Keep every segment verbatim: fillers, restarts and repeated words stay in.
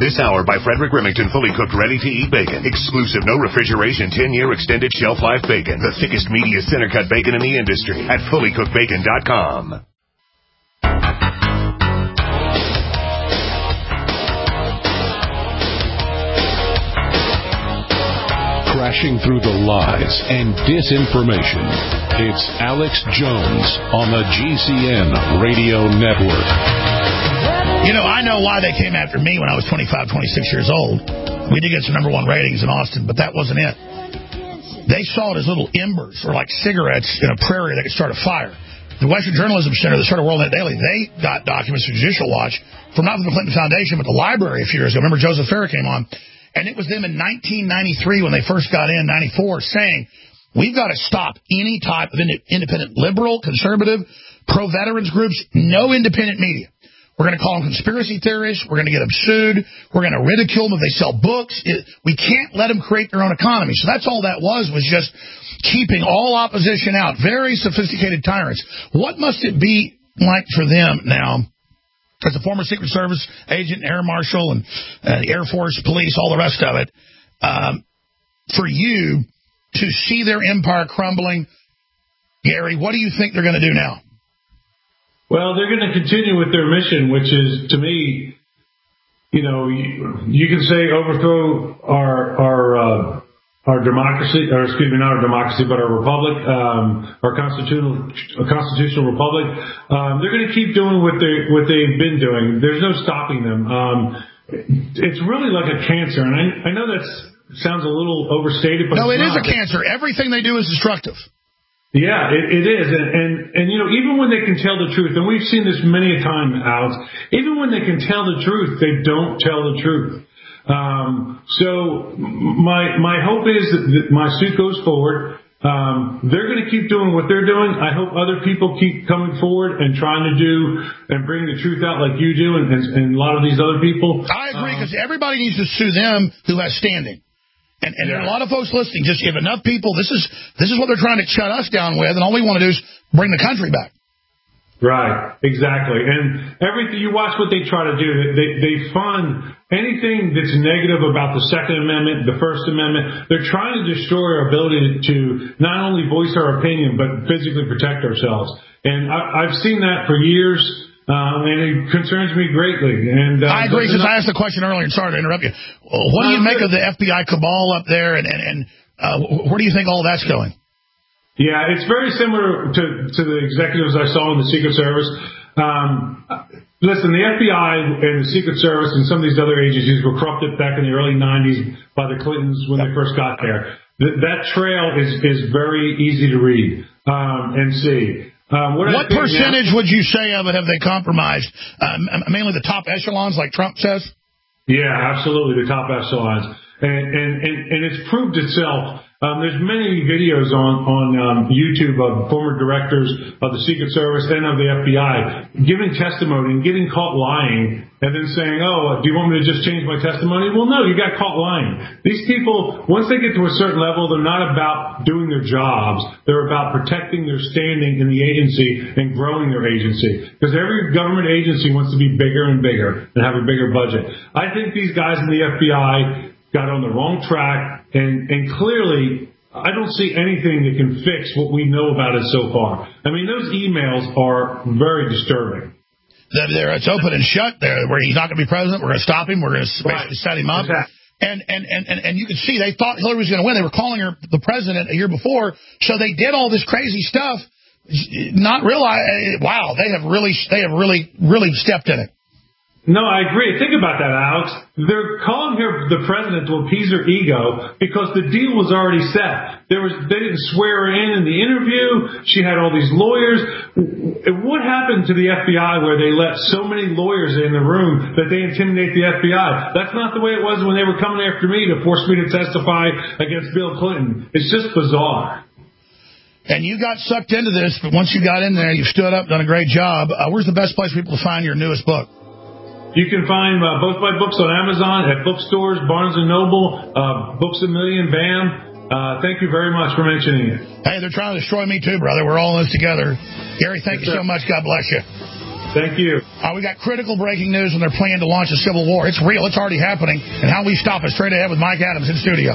This hour by Frederick Remington, fully cooked, ready-to-eat bacon. Exclusive, no refrigeration, ten-year extended shelf life bacon. The thickest, meatiest, center-cut bacon in the industry at fully cooked bacon dot com. Crashing through the lies and disinformation. It's Alex Jones on the G C N Radio Network. You know, I know why they came after me when I was twenty-five, twenty-six years old. We did get some number one ratings in Austin, but that wasn't it. They saw it as little embers, or like cigarettes in a prairie that could start a fire. The Western Journalism Center, the sort of World Net Daily, they got documents from Judicial Watch from not from the Clinton Foundation, but the library a few years ago. Remember, Joseph Farah came on, and it was them in nineteen ninety-three when they first got in, ninety-four, saying, we've got to stop any type of independent liberal, conservative, pro-veterans groups, no independent media. We're going to call them conspiracy theorists. We're going to get them sued. We're going to ridicule them if they sell books. It, we can't let them create their own economy. So that's all that was, was just keeping all opposition out. Very sophisticated tyrants. What must it be like for them now, as a former Secret Service agent, Air Marshal, and uh, the Air Force, police, all the rest of it, um, for you to see their empire crumbling? Gary, what do you think they're going to do now? Well, they're going to continue with their mission, which is, to me, you know, you, you can say overthrow our our uh, our democracy, or excuse me, not our democracy, but our republic, um, our constitutional constitutional republic. Um, they're going to keep doing what they what they've been doing. There's no stopping them. Um, it's really like a cancer, and I, I know that sounds a little overstated, but no, it's it not. is a cancer. Everything they do is destructive. Yeah, it, it is. And, and, and, you know, even when they can tell the truth, and we've seen this many a time, Alex, even when they can tell the truth, they don't tell the truth. Um, so my, my hope is that, that my suit goes forward. Um, they're going to keep doing what they're doing. I hope other people keep coming forward and trying to do and bring the truth out like you do and, and, and a lot of these other people. I agree, because um, everybody needs to sue them who has standing. And, and yeah. There are a lot of folks listening. Just if enough people, this is this is what they're trying to shut us down with, and all we want to do is bring the country back. Right, exactly. And everything, you watch what they try to do. They they fund anything that's negative about the Second Amendment, the First Amendment. They're trying to destroy our ability to not only voice our opinion, but physically protect ourselves. And I, I've seen that for years. Um, and it concerns me greatly. And uh, I agree, because I asked the question earlier, and sorry to interrupt you. What do you make of the F B I cabal up there, and, and, and uh, where do you think all that's going? Yeah, it's very similar to, to the executives I saw in the Secret Service. Um, listen, the F B I and the Secret Service and some of these other agencies were corrupted back in the early nineties by the Clintons when they first got there. Th- that trail is, is very easy to read um, and see. Um, what what percentage now, would you say of it have they compromised? Um, mainly the top echelons, like Trump says? Yeah, absolutely, the top echelons. And, and, and, and it's proved itself. Um, there's many videos on, on um, YouTube of former directors of the Secret Service and of the F B I giving testimony and getting caught lying and then saying, oh, do you want me to just change my testimony? Well, no, you got caught lying. These people, once they get to a certain level, they're not about doing their jobs. They're about protecting their standing in the agency and growing their agency. Because every government agency wants to be bigger and bigger and have a bigger budget. I think these guys in the F B I got on the wrong track, and, and clearly I don't see anything that can fix what we know about it so far. I mean, those emails are very disturbing. There, it's open and shut there, where he's not going to be president. We're going to stop him. We're going to basically set him up. Exactly. And, and, and, and, and you can see they thought Hillary was going to win. They were calling her the president a year before, so they did all this crazy stuff, not realize, wow, they have really, they have really, really stepped in it. No, I agree. Think about that, Alex. They're calling her the president to appease her ego because the deal was already set. There was, they didn't swear her in in the interview. She had all these lawyers. What happened to the F B I where they let so many lawyers in the room that they intimidate the F B I? That's not the way it was when they were coming after me to force me to testify against Bill Clinton. It's just bizarre. And you got sucked into this, but once you got in there, you stood up, done a great job. Uh, where's the best place for people to find your newest book? You can find uh, both my books on Amazon, at bookstores, Barnes and Noble, uh, Books a Million, BAM. Uh, thank you very much for mentioning it. Hey, they're trying to destroy me too, brother. We're all in this together. Gary, thank yes, you sir. so much. God bless you. Thank you. Uh, we got critical breaking news, and they're planning to launch a civil war. It's real. It's already happening. And how we stop it, straight ahead with Mike Adams in studio.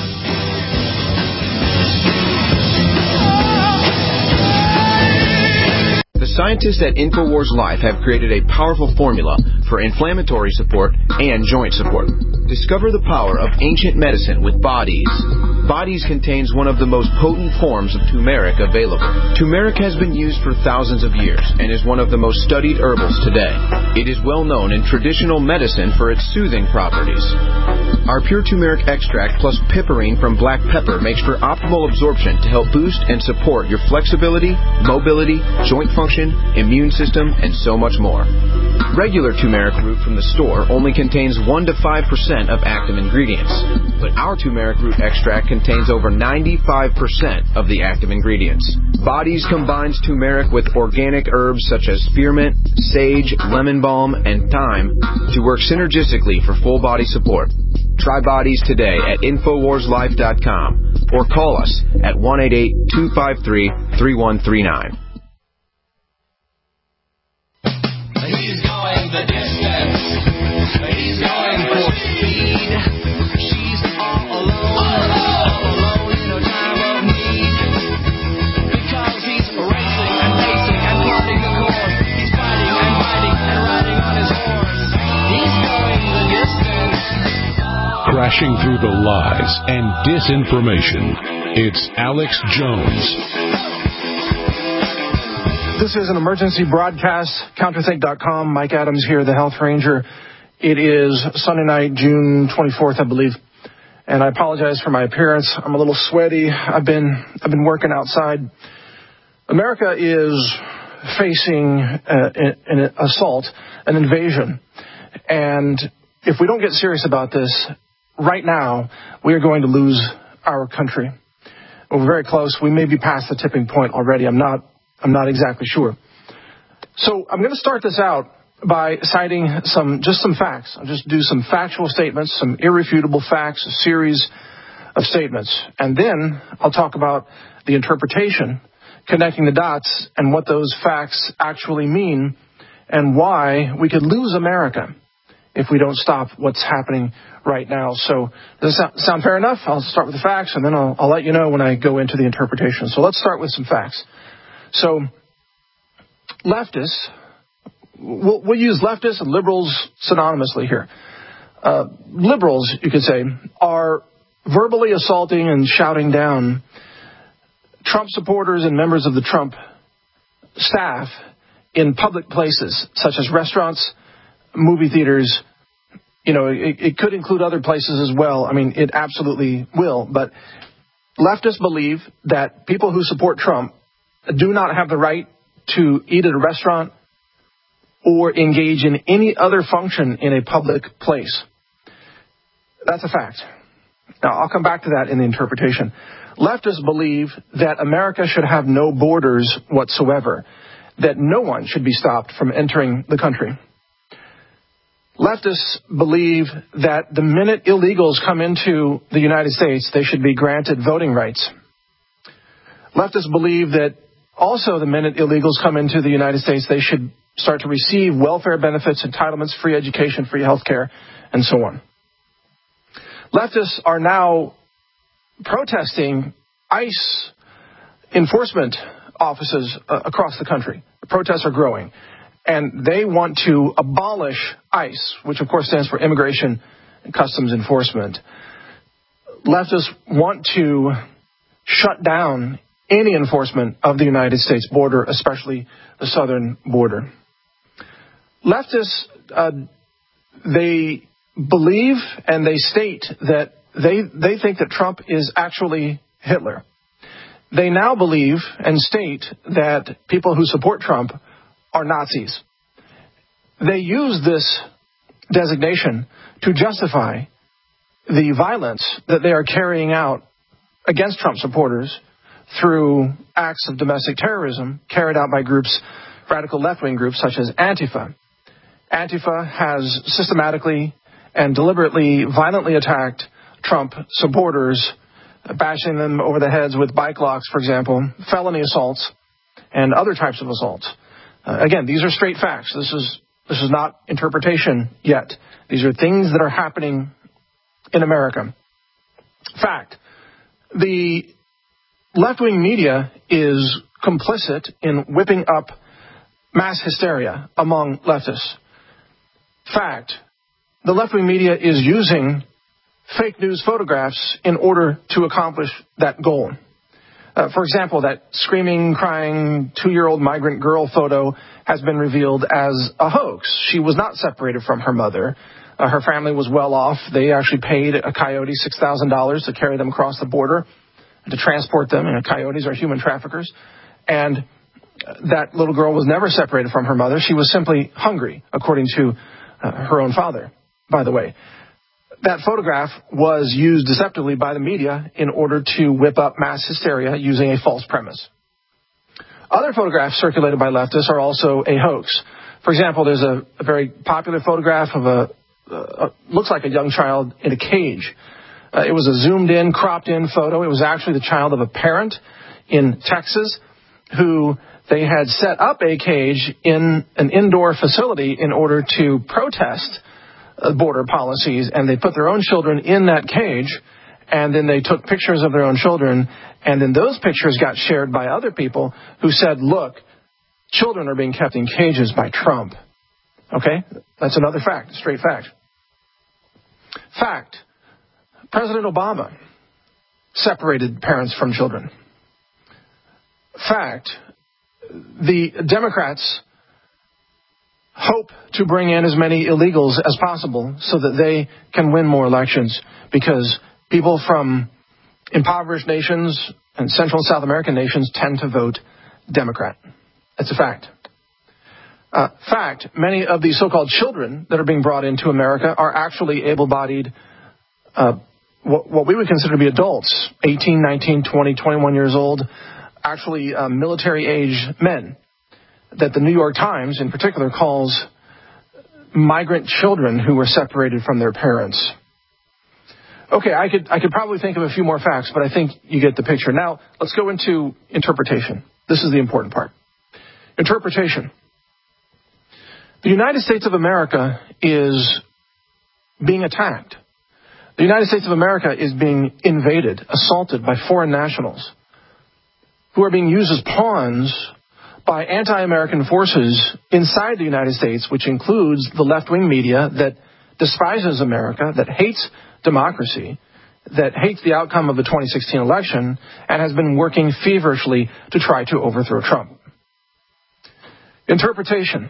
The scientists at InfoWars Life have created a powerful formula for inflammatory support and joint support. Discover the power of ancient medicine with Bodies. Bodies contains one of the most potent forms of turmeric available. Turmeric has been used for thousands of years and is one of the most studied herbals today. It is well known in traditional medicine for its soothing properties. Our pure turmeric extract plus piperine from black pepper makes for optimal absorption to help boost and support your flexibility, mobility, joint function, immune system, and so much more. Regular turmeric root from the store only contains one to five percent of active ingredients, but our turmeric root extract contains over ninety-five percent of the active ingredients. Bodies combines turmeric with organic herbs such as spearmint, sage, lemon balm, and thyme to work synergistically for full body support. Try Bodies today at Infowars Life dot com or call us at one eight eight, two five three, three one three nine. He's going the distance. He's going for speed. She's all alone, all alone in a time of need. Because he's racing and pacing and plotting the course. He's fighting and fighting and riding on his horse. He's going the distance. Crashing through the lies and disinformation, it's Alex Jones. This is an emergency broadcast, counterthink dot com. Mike Adams here, the Health Ranger. It is Sunday night, June twenty-fourth, I believe. And I apologize for my appearance. I'm a little sweaty. I've been I've been working outside. America is facing uh, an assault, an invasion. And if we don't get serious about this, right now, we are going to lose our country. We're very close. We may be past the tipping point already. I'm not I'm not exactly sure. So I'm going to start this out by citing some just some facts. I'll just do some factual statements, some irrefutable facts, a series of statements. And then I'll talk about the interpretation, connecting the dots, and what those facts actually mean, and why we could lose America if we don't stop what's happening right now. So does that sound fair enough? I'll start with the facts, and then I'll, I'll let you know when I go into the interpretation. So let's start with some facts. So leftists, we'll, we'll use leftists and liberals synonymously here. Uh, liberals, you could say, are verbally assaulting and shouting down Trump supporters and members of the Trump staff in public places, such as restaurants, movie theaters. You know, it, it could include other places as well. I mean, it absolutely will. But leftists believe that people who support Trump do not have the right to eat at a restaurant or engage in any other function in a public place. That's a fact. Now, I'll come back to that in the interpretation. Leftists believe that America should have no borders whatsoever, that no one should be stopped from entering the country. Leftists believe that the minute illegals come into the United States, they should be granted voting rights. Leftists believe that also the minute illegals come into the United States, they should start to receive welfare benefits, entitlements, free education, free health care, and so on. Leftists are now protesting ICE enforcement offices uh, across the country. The protests are growing. And they want to abolish ICE, which of course stands for Immigration and Customs Enforcement. Leftists want to shut down any enforcement of the United States border, especially the southern border. Leftists, uh, they believe and they state that they, they think that Trump is actually Hitler. They now believe and state that people who support Trump are Nazis. They use this designation to justify the violence that they are carrying out against Trump supporters through acts of domestic terrorism carried out by groups, radical left-wing groups such as Antifa. Antifa has systematically and deliberately violently attacked Trump supporters, bashing them over the heads with bike locks, for example, felony assaults, and other types of assaults. Uh, again, these are straight facts. This is this is not interpretation yet. These are things that are happening in America. Fact. The left-wing media is complicit in whipping up mass hysteria among leftists. Fact. The left-wing media is using fake news photographs in order to accomplish that goal. Uh, for example, that screaming, crying two-year-old migrant girl photo has been revealed as a hoax. She was not separated from her mother. Uh, her family was well off. They actually paid a coyote six thousand dollars to carry them across the border, to transport them. And coyotes are human traffickers. And that little girl was never separated from her mother. She was simply hungry, according to uh, her own father, by the way. That photograph was used deceptively by the media in order to whip up mass hysteria using a false premise. Other photographs circulated by leftists are also a hoax. For example, there's a, a very popular photograph of a, a, looks like a young child in a cage. Uh, it was a zoomed-in, cropped-in photo. It was actually the child of a parent in Texas who they had set up a cage in an indoor facility in order to protest border policies, and they put their own children in that cage, and then they took pictures of their own children, and then those pictures got shared by other people who said, look, children are being kept in cages by Trump. Okay? That's another fact, straight fact. Fact. President Obama separated parents from children. Fact. The Democrats hope to bring in as many illegals as possible so that they can win more elections, because people from impoverished nations and Central and South American nations tend to vote Democrat. That's a fact. Uh, fact, many of the so-called children that are being brought into America are actually able-bodied, uh, what, what we would consider to be adults, eighteen, nineteen, twenty, twenty-one years old, actually uh, military-age men, that the New York Times, in particular, calls migrant children who were separated from their parents. Okay, I could I could probably think of a few more facts, but I think you get the picture. Now, let's go into interpretation. This is the important part. Interpretation. The United States of America is being attacked. The United States of America is being invaded, assaulted by foreign nationals who are being used as pawns by anti-American forces inside the United States, which includes the left-wing media that despises America, that hates democracy, that hates the outcome of the twenty sixteen election, and has been working feverishly to try to overthrow Trump. Interpretation.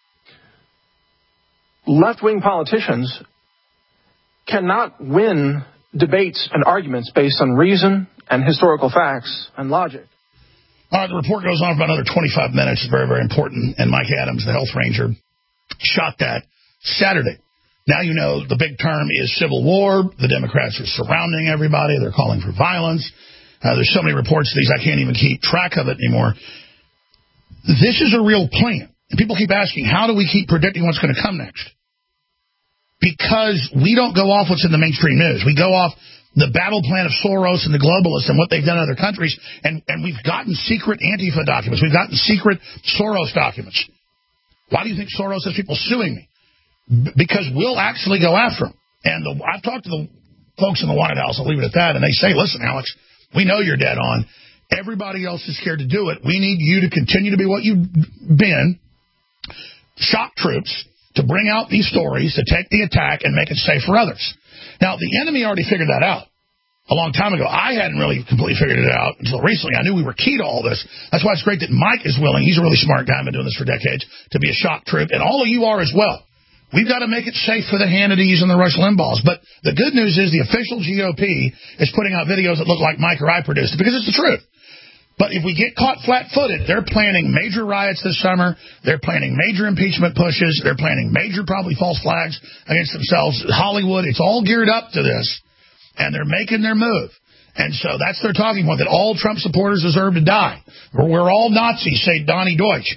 Left-wing politicians cannot win debates and arguments based on reason and historical facts and logic. All right, the report goes on for about another twenty-five minutes. It's very, very important. And Mike Adams, the health ranger, shot that Saturday. Now you know the big term is civil war. The Democrats are surrounding everybody. They're calling for violence. Uh, there's so many reports of these, I can't even keep track of it anymore. This is a real plan. And people keep asking, how do we keep predicting what's going to come next? Because we don't go off what's in the mainstream news. We go off the battle plan of Soros and the globalists and what they've done in other countries, and, and we've gotten secret Antifa documents. We've gotten secret Soros documents. Why do you think Soros has people suing me? B- because we'll actually go after them. And the, I've talked to the folks in the White House, I'll leave it at that, and they say, listen, Alex, we know you're dead on. Everybody else is scared to do it. We need you to continue to be what you've been, shock troops, to bring out these stories, to take the attack and make it safe for others. Now, the enemy already figured that out a long time ago. I hadn't really completely figured it out until recently. I knew we were key to all this. That's why it's great that Mike is willing. He's a really smart guy. I've been doing this for decades, to be a shock troop, and all of you are as well. We've got to make it safe for the Hannitys and the Rush Limbaughs. But the good news is the official G O P is putting out videos that look like Mike or I produced it, because it's the truth. But if we get caught flat-footed, they're planning major riots this summer. They're planning major impeachment pushes. They're planning major, probably false flags against themselves. Hollywood, it's all geared up to this, and they're making their move. And so that's their talking point, that all Trump supporters deserve to die. We're, we're all Nazis, say Donnie Deutsch.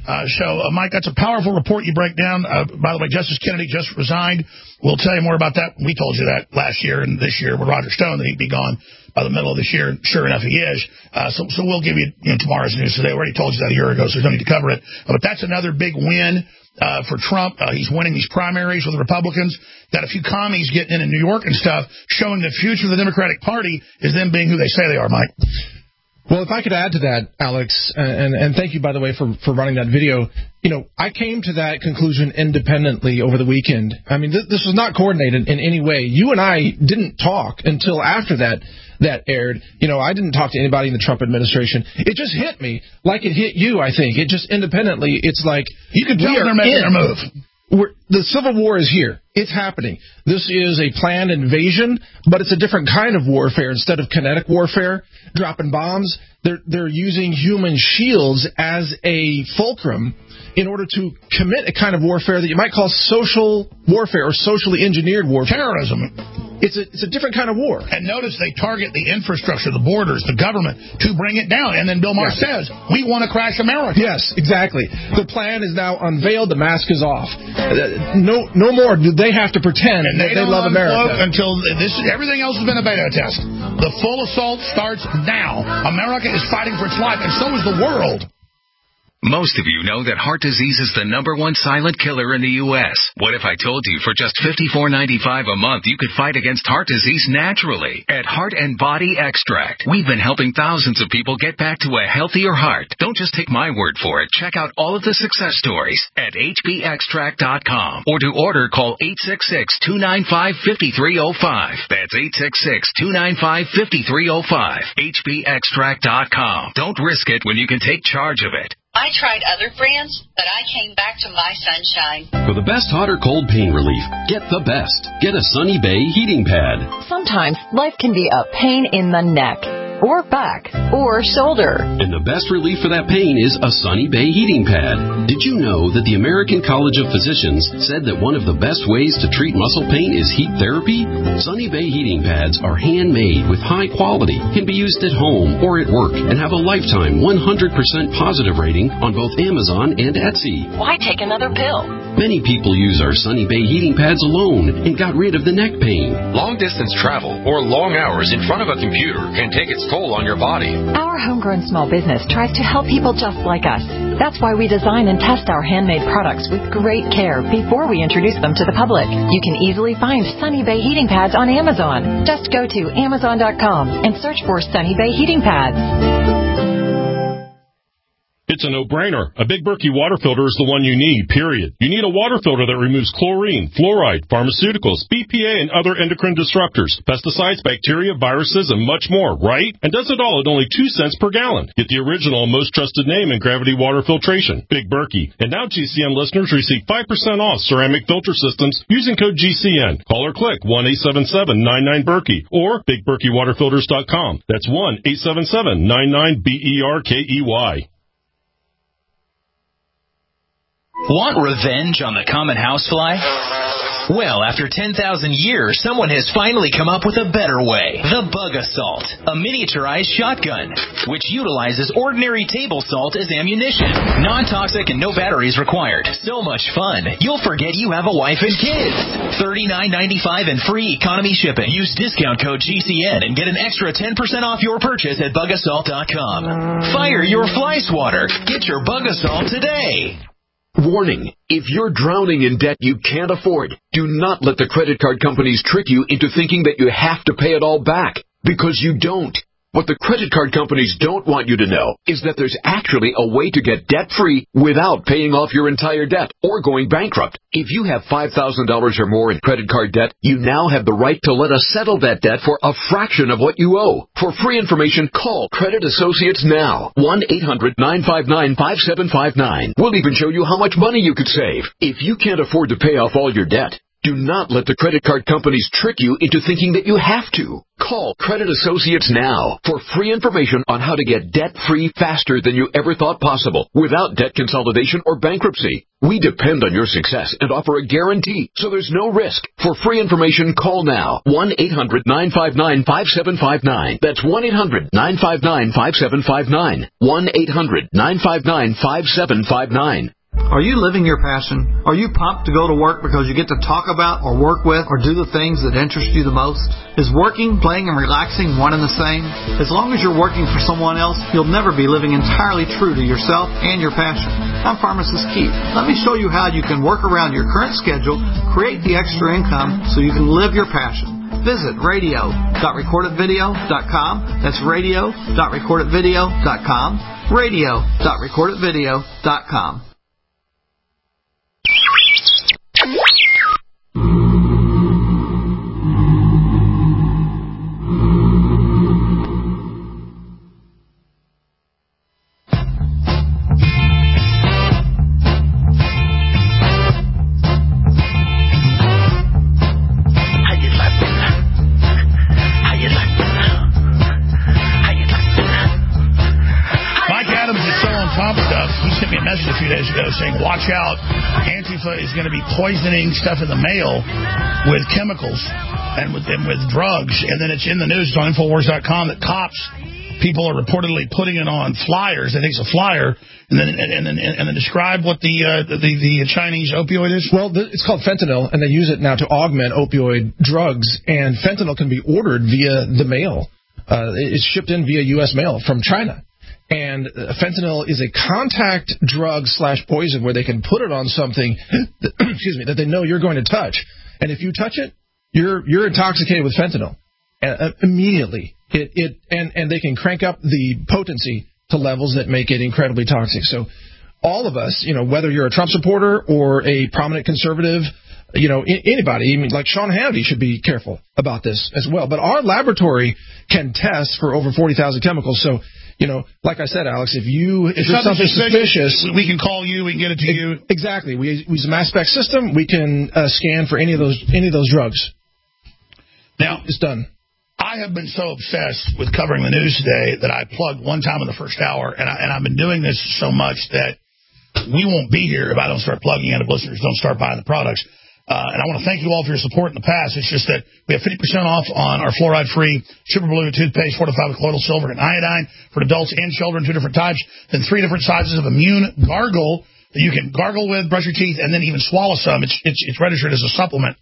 Uh, so, uh, Mike, that's a powerful report you break down. Uh, by the way, Justice Kennedy just resigned. We'll tell you more about that. We told you that last year and this year with Roger Stone that he'd be gone by the middle of this year. Sure enough, he is. Uh, so, so we'll give you, you know, tomorrow's news. So they already told you that a year ago, so there's no need to cover it. Uh, but that's another big win uh, for Trump. Uh, he's winning these primaries with the Republicans. Got a few commies getting in in New York and stuff, showing the future of the Democratic Party is them being who they say they are, Mike. Well, if I could add to that, Alex, and, and thank you, by the way, for, for running that video. You know, I came to that conclusion independently over the weekend. I mean, th- this was not coordinated in any way. You and I didn't talk until after that that aired. You know, I didn't talk to anybody in the Trump administration. It just hit me like it hit you, I think. It just independently, it's like you can tell they're making their move. We're, the Civil War is here. It's happening. This is a planned invasion, but it's a different kind of warfare. Instead of kinetic warfare, dropping bombs, they're, they're using human shields as a fulcrum in order to commit a kind of warfare that you might call social warfare or socially engineered warfare. Terrorism. It's a, it's a different kind of war. And notice they target the infrastructure, the borders, the government to bring it down. And then Bill Maher yeah. says, we want to crash America. Yes, exactly. The plan is now unveiled. The mask is off. No no more do they have to pretend and they that they love America. Until this, everything else has been a beta test. The full assault starts now. America is fighting for its life, and so is the world. Most of you know that heart disease is the number one silent killer in the U S What if I told you for just fifty-four ninety-five a month you could fight against heart disease naturally at Heart and Body Extract? We've been helping thousands of people get back to a healthier heart. Don't just take my word for it. Check out all of the success stories at H B extract dot com. Or to order, call eight six six, two nine five, five three zero five. That's eight six six, two nine five, five three zero five. H B extract dot com. Don't risk it when you can take charge of it. I tried other brands, but I came back to my Sunshine. For the best hot or cold pain relief, get the best. Get a Sunny Bay heating pad. Sometimes life can be a pain in the neck, or back, or shoulder. And the best relief for that pain is a Sunny Bay heating pad. Did you know that the American College of Physicians said that one of the best ways to treat muscle pain is heat therapy? Sunny Bay heating pads are handmade with high quality, can be used at home or at work, and have a lifetime one hundred percent positive rating on both Amazon and Etsy. Why take another pill? Many people use our Sunny Bay heating pads alone and got rid of the neck pain. Long-distance travel or long hours in front of a computer can take its toll on your body. Our homegrown small business tries to help people just like us. That's why we design and test our handmade products with great care before we introduce them to the public. You can easily find Sunny Bay heating pads on Amazon. Just go to amazon dot com and search for Sunny Bay heating pads. It's a no-brainer. A Big Berkey water filter is the one you need, period. You need a water filter that removes chlorine, fluoride, pharmaceuticals, B P A, and other endocrine disruptors, pesticides, bacteria, viruses, and much more, right? And does it all at only two cents per gallon. Get the original and most trusted name in gravity water filtration, Big Berkey. And now G C N listeners receive five percent off ceramic filter systems using code G C N. Call or click one eight seven seven, nine nine, Berkey or big berkey water filters dot com. That's one eight seven seven, nine nine, B E R K E Y. Want revenge on the common housefly? Well, after ten thousand years, someone has finally come up with a better way. The Bug Assault, a miniaturized shotgun, which utilizes ordinary table salt as ammunition. Non-toxic and no batteries required. So much fun, you'll forget you have a wife and kids. thirty-nine ninety-five and free economy shipping. Use discount code G C N and get an extra ten percent off your purchase at bug assault dot com. Fire your fly swatter. Get your Bug Assault today. Warning, if you're drowning in debt you can't afford, do not let the credit card companies trick you into thinking that you have to pay it all back, because you don't. What the credit card companies don't want you to know is that there's actually a way to get debt-free without paying off your entire debt or going bankrupt. If you have five thousand dollars or more in credit card debt, you now have the right to let us settle that debt for a fraction of what you owe. For free information, call Credit Associates now. one eight hundred, nine five nine, five seven five nine. We'll even show you how much money you could save. If you can't afford to pay off all your debt, Do not let the credit card companies trick you into thinking that you have to. Call Credit Associates now for free information on how to get debt-free faster than you ever thought possible without debt consolidation or bankruptcy. We depend on your success and offer a guarantee, so there's no risk. For free information, call now. one eight hundred nine five nine five seven five nine. That's one eight hundred nine five nine five seven five nine. one eight hundred nine five nine five seven five nine. Are you living your passion? Are you pumped to go to work because you get to talk about or work with or do the things that interest you the most? Is working, playing, and relaxing one and the same? As long as you're working for someone else, you'll never be living entirely true to yourself and your passion. I'm Pharmacist Keith. Let me show you how you can work around your current schedule, create the extra income so you can live your passion. Visit radio dot record it video dot com. That's radio dot record it video dot com. radio dot record it video dot com. A few days ago saying, watch out, Antifa is going to be poisoning stuff in the mail with chemicals and with, and with drugs. And then it's in the news, it's on Infowars dot com, that cops, people are reportedly putting it on flyers. I think it's a flyer. And then and then, and then describe what the, uh, the, the Chinese opioid is? Well, it's called fentanyl, and they use it now to augment opioid drugs. And fentanyl can be ordered via the mail. Uh, it's shipped in via U S mail from China. And fentanyl is a contact drug slash poison where they can put it on something, that, excuse me, that they know you're going to touch. And if you touch it, you're you're intoxicated with fentanyl uh, immediately. It it and, and they can crank up the potency to levels that make it incredibly toxic. So all of us, you know, whether you're a Trump supporter or a prominent conservative, you know, anybody, even like Sean Hannity, should be careful about this as well. But our laboratory can test for over forty thousand chemicals. So, you know, like I said, Alex, if you if, if there's something suspicious, suspicious, we can call you, we can get it to it, you. Exactly. We, we use a mass spec system. We can uh, scan for any of those any of those drugs. Now, it's done. I have been so obsessed with covering the news today that I plugged one time in the first hour, and, I, and I've been doing this so much that we won't be here if I don't start plugging in, if listeners don't start buying the products. Uh, and I want to thank you all for your support in the past. It's just that we have fifty percent off on our fluoride-free Super Blue toothpaste fortified with colloidal silver and iodine for adults and children, two different types, then three different sizes of immune gargle that you can gargle with, brush your teeth, and then even swallow some. It's it's, it's registered as a supplement.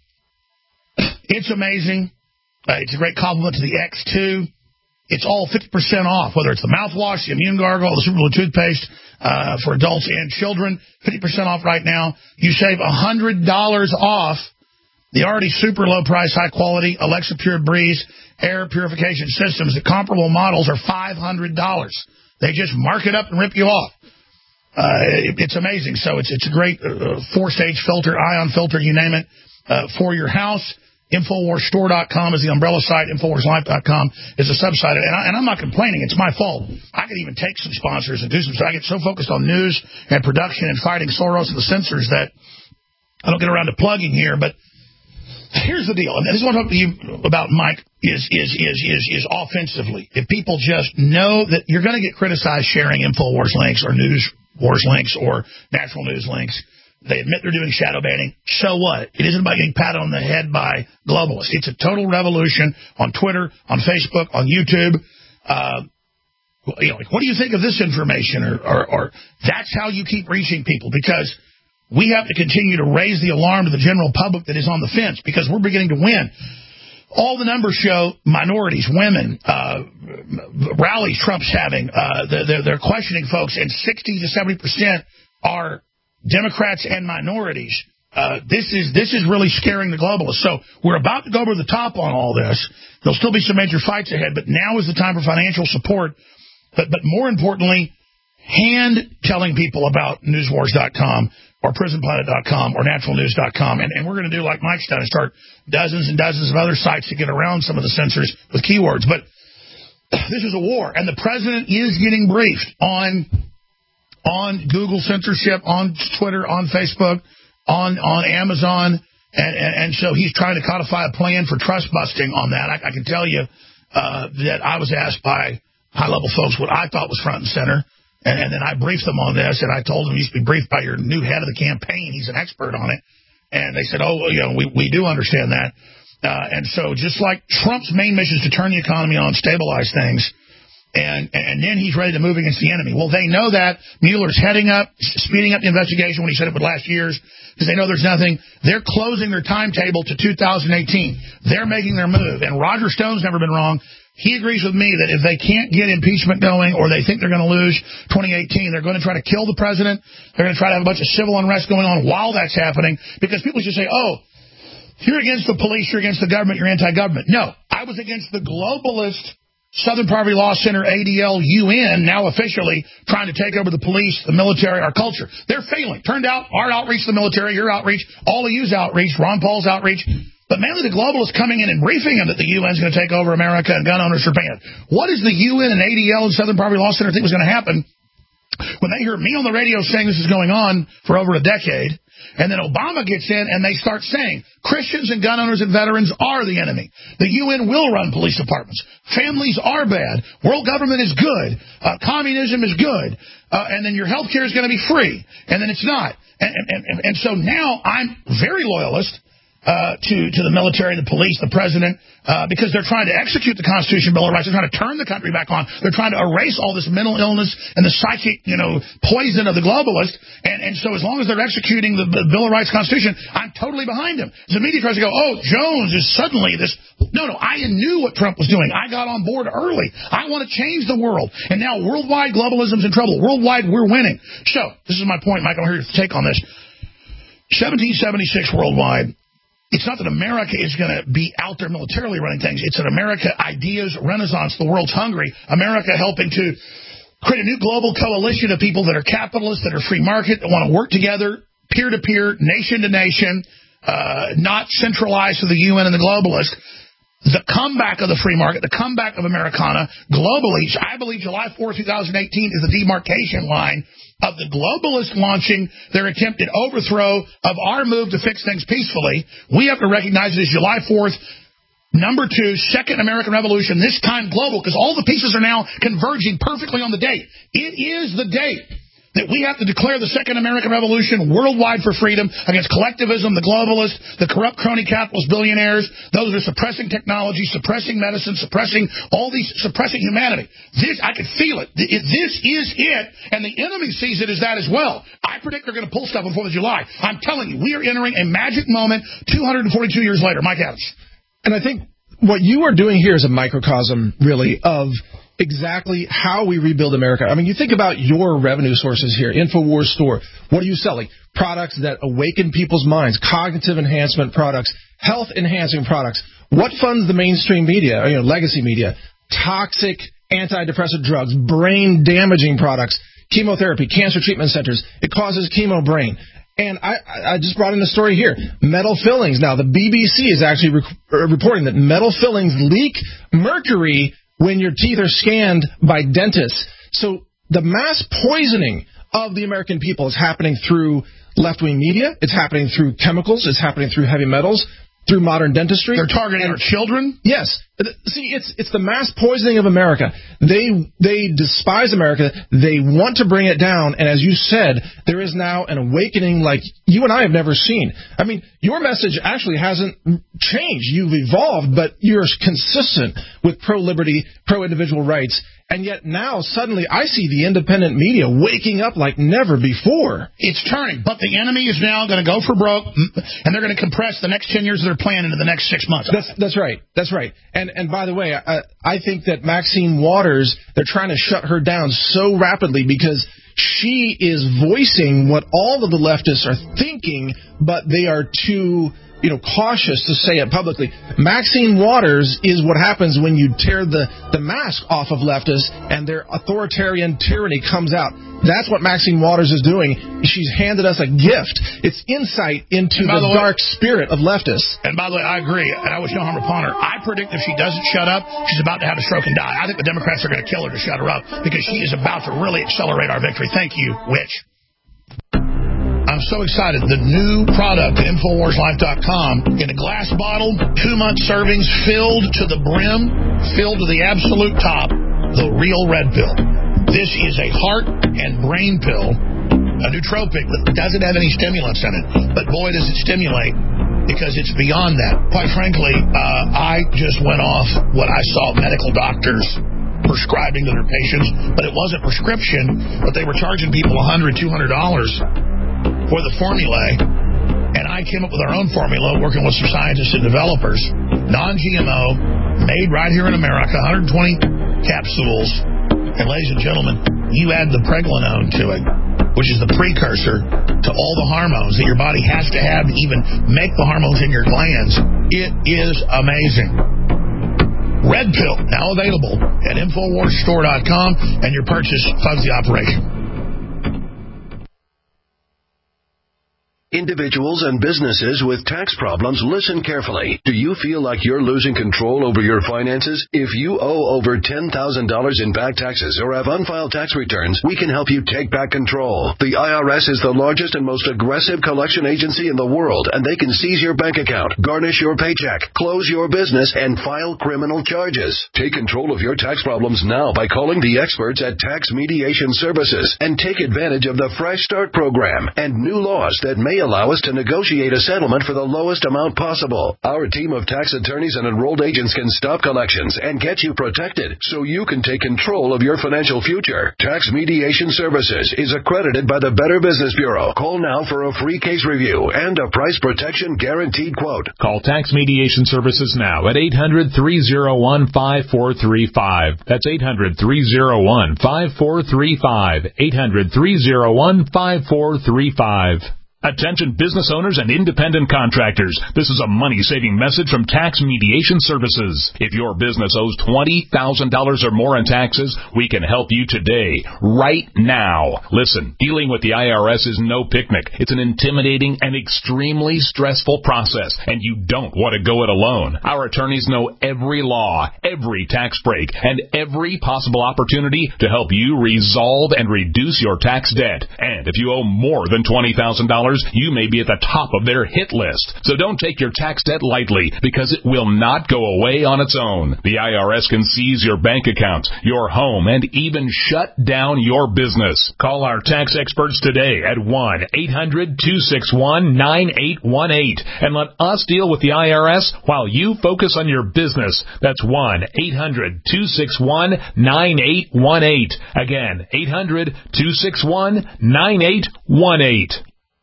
It's amazing. Uh, it's a great compliment to the X two. It's all fifty percent off, whether it's the mouthwash, the immune gargle, the Super Blue toothpaste uh, for adults and children. fifty percent off right now. You save one hundred dollars off the already super low price, high quality Alexa Pure Breeze air purification systems. The comparable models are five hundred dollars. They just mark it up and rip you off. Uh, it, it's amazing. So it's, it's a great uh, four-stage filter, ion filter, you name it, uh, for your house. Infowars store dot com is the umbrella site. Infowars life dot com is a subsite. And, I, and I'm not complaining. It's my fault. I could even take some sponsors and do some stuff. I get so focused on news and production and fighting Soros and the censors that I don't get around to plugging here. But here's the deal. And this is what I talk to you about, Mike, is, is, is, is, is offensively. If people just know that you're going to get criticized sharing Infowars links or News Wars links or natural news links, they admit they're doing shadow banning. So what? It isn't about getting patted on the head by globalists. It's a total revolution on Twitter, on Facebook, on YouTube. Uh, you know, like, what do you think of this information? Or, or, or that's how you keep reaching people, because we have to continue to raise the alarm to the general public that is on the fence, because we're beginning to win. All the numbers show minorities, women, uh, rallies Trump's having. Uh, they're, they're questioning folks, and sixty to seventy percent are Democrats and minorities. Uh, this is this is really scaring the globalists. So we're about to go over the top on all this. There'll still be some major fights ahead, but now is the time for financial support. But but more importantly, hand telling people about news wars dot com or prison planet dot com or natural news dot com. And, and we're going to do like Mike's done and start dozens and dozens of other sites to get around some of the censors with keywords. But this is a war, and the president is getting briefed on on Google censorship, on Twitter, on Facebook, on, on Amazon. And, and, and so he's trying to codify a plan for trust busting on that. I, I can tell you uh, that I was asked by high-level folks what I thought was front and center, and, and then I briefed them on this, and I told them you should be briefed by your new head of the campaign. He's an expert on it. And they said, oh, well, you know, we, we do understand that. Uh, and so just like Trump's main mission is to turn the economy on, stabilize things, and and then he's ready to move against the enemy. Well, they know that. Mueller's heading up, speeding up the investigation when he said it would last years, because they know there's nothing. They're closing their timetable to two thousand eighteen. They're making their move. And Roger Stone's never been wrong. He agrees with me that if they can't get impeachment going or they think they're going to lose twenty eighteen, they're going to try to kill the president. They're going to try to have a bunch of civil unrest going on while that's happening, because people just say, oh, you're against the police, you're against the government, you're anti-government. No, I was against the globalist Southern Poverty Law Center, A D L, U N, now officially trying to take over the police, the military, our culture. They're failing. Turned out our outreach to the military, your outreach, all of you's outreach, Ron Paul's outreach, but mainly the globalists coming in and briefing them that the U N's going to take over America and gun owners are banned. What does the U N and A D L and Southern Poverty Law Center think was going to happen when they hear me on the radio saying this is going on for over a decade? And then Obama gets in and they start saying Christians and gun owners and veterans are the enemy. The U N will run police departments. Families are bad. World government is good. Uh, communism is good. Uh, and then your health care is going to be free. And then it's not. And, and, and, and so now I'm very loyalist uh, to, to the military, the police, the president, uh, because they're trying to execute the Constitution, Bill of Rights. They're trying to turn the country back on. They're trying to erase all this mental illness and the psychic, you know, poison of the globalist. And, and so as long as they're executing the, the Bill of Rights Constitution, I'm totally behind them. The media tries to go, oh, Jones is suddenly this. No, no, I knew what Trump was doing. I got on board early. I want to change the world. And now worldwide globalism's in trouble. Worldwide, we're winning. So this is my point, Mike. I'm here to take on this. seventeen seventy-six worldwide. It's not that America is going to be out there militarily running things. It's an America ideas renaissance. The world's hungry. America helping to create a new global coalition of people that are capitalists, that are free market, that want to work together, peer-to-peer, nation-to-nation, uh, not centralized to the U N and the globalists. The comeback of the free market, the comeback of Americana globally, I believe July fourth, twenty eighteen is the demarcation line of the globalists launching their attempted overthrow of our move to fix things peacefully. We have to recognize it as July fourth, number two, second American Revolution, this time global, because all the pieces are now converging perfectly on the date. It is the date that we have to declare the second American Revolution worldwide for freedom against collectivism, the globalists, the corrupt crony capitalist billionaires, those that are suppressing technology, suppressing medicine, suppressing all these, suppressing humanity. This, I can feel it. This is it, and the enemy sees it as that as well. I predict they're going to pull stuff on fourth of July. I'm telling you, we are entering a magic moment two hundred forty-two years later. Mike Adams. And I think what you are doing here is a microcosm, really, of exactly how we rebuild America. I mean, you think about your revenue sources here. InfoWars Store. What are you selling? Products that awaken people's minds, cognitive enhancement products, health-enhancing products. What funds the mainstream media, you know, legacy media? Toxic antidepressant drugs, brain-damaging products, chemotherapy, cancer treatment centers. It causes chemo brain. And I, I just brought in the story here. Metal fillings. Now, the B B C is actually re- reporting that metal fillings leak mercury when your teeth are scanned by dentists. So the mass poisoning of the American people is happening through left-wing media. It's happening through chemicals. It's happening through heavy metals, through modern dentistry. They're targeting and, our children? Yes. See, it's it's the mass poisoning of America. They they despise America. They want to bring it down. And as you said, there is now an awakening like you and I have never seen. I mean, your message actually hasn't changed. You've evolved, but you're consistent with pro-liberty, pro-individual rights. And yet now, suddenly, I see the independent media waking up like never before. It's turning. But the enemy is now going to go for broke, and they're going to compress the next ten years of their plan into the next six months. That's, that's right. That's right. And and by the way, I, I think that Maxine Waters, they're trying to shut her down so rapidly because she is voicing what all of the leftists are thinking, but they are too, you know, cautious to say it publicly. Maxine Waters is what happens when you tear the, the mask off of leftists and their authoritarian tyranny comes out. That's what Maxine Waters is doing. She's handed us a gift. It's insight into the, the dark way, spirit of leftists. And by the way, I agree, and I wish no harm upon her. I predict if she doesn't shut up, she's about to have a stroke and die. I think the Democrats are going to kill her to shut her up because she is about to really accelerate our victory. Thank you, witch. I'm I'm so excited. The new product at Infowars Life dot com in a glass bottle, two-month servings, filled to the brim, filled to the absolute top, the real red pill. This is a heart and brain pill, a nootropic that doesn't have any stimulants in it. But boy, does it stimulate, because it's beyond that. Quite frankly, uh, I just went off what I saw medical doctors prescribing to their patients, but it wasn't prescription, but they were charging people one hundred dollars, two hundred dollars for the formulae, and I came up with our own formula, working with some scientists and developers, non-G M O, made right here in America, one hundred twenty capsules, and ladies and gentlemen, you add the pregnenolone to it, which is the precursor to all the hormones that your body has to have to even make the hormones in your glands. It is amazing. Red Pill, now available at Infowars Store dot com, and your purchase funds the operation. Individuals and businesses with tax problems, listen carefully. Do you feel like you're losing control over your finances? If you owe over ten thousand dollars in back taxes or have unfiled tax returns, we can help you take back control. The I R S is the largest and most aggressive collection agency in the world, and they can seize your bank account, garnish your paycheck, close your business, and file criminal charges. Take control of your tax problems now by calling the experts at Tax Mediation Services and take advantage of the Fresh Start program and new laws that may allow us to negotiate a settlement for the lowest amount possible. Our team of tax attorneys and enrolled agents can stop collections and get you protected so you can take control of your financial future. Tax Mediation Services is accredited by the Better Business Bureau. Call now for a free case review and a price protection guaranteed quote. Call Tax Mediation Services now at eight hundred, three oh one, five four three five. That's eight hundred, three oh one, five four three five. eight hundred, three oh one, five four three five. Attention business owners and independent contractors. This is a money-saving message from Tax Mediation Services. If your business owes twenty thousand dollars or more in taxes, we can help you today, right now. Listen, dealing with the I R S is no picnic. It's an intimidating and extremely stressful process, and you don't want to go it alone. Our attorneys know every law, every tax break, and every possible opportunity to help you resolve and reduce your tax debt. And if you owe more than twenty thousand dollars, you may be at the top of their hit list. So don't take your tax debt lightly, because it will not go away on its own. The I R S can seize your bank accounts, your home, and even shut down your business. Call our tax experts today at one eight hundred, two six one, nine eight one eight and let us deal with the I R S while you focus on your business. That's one eight hundred, two six one, nine eight one eight. Again, eight hundred, two six one, nine eight one eight.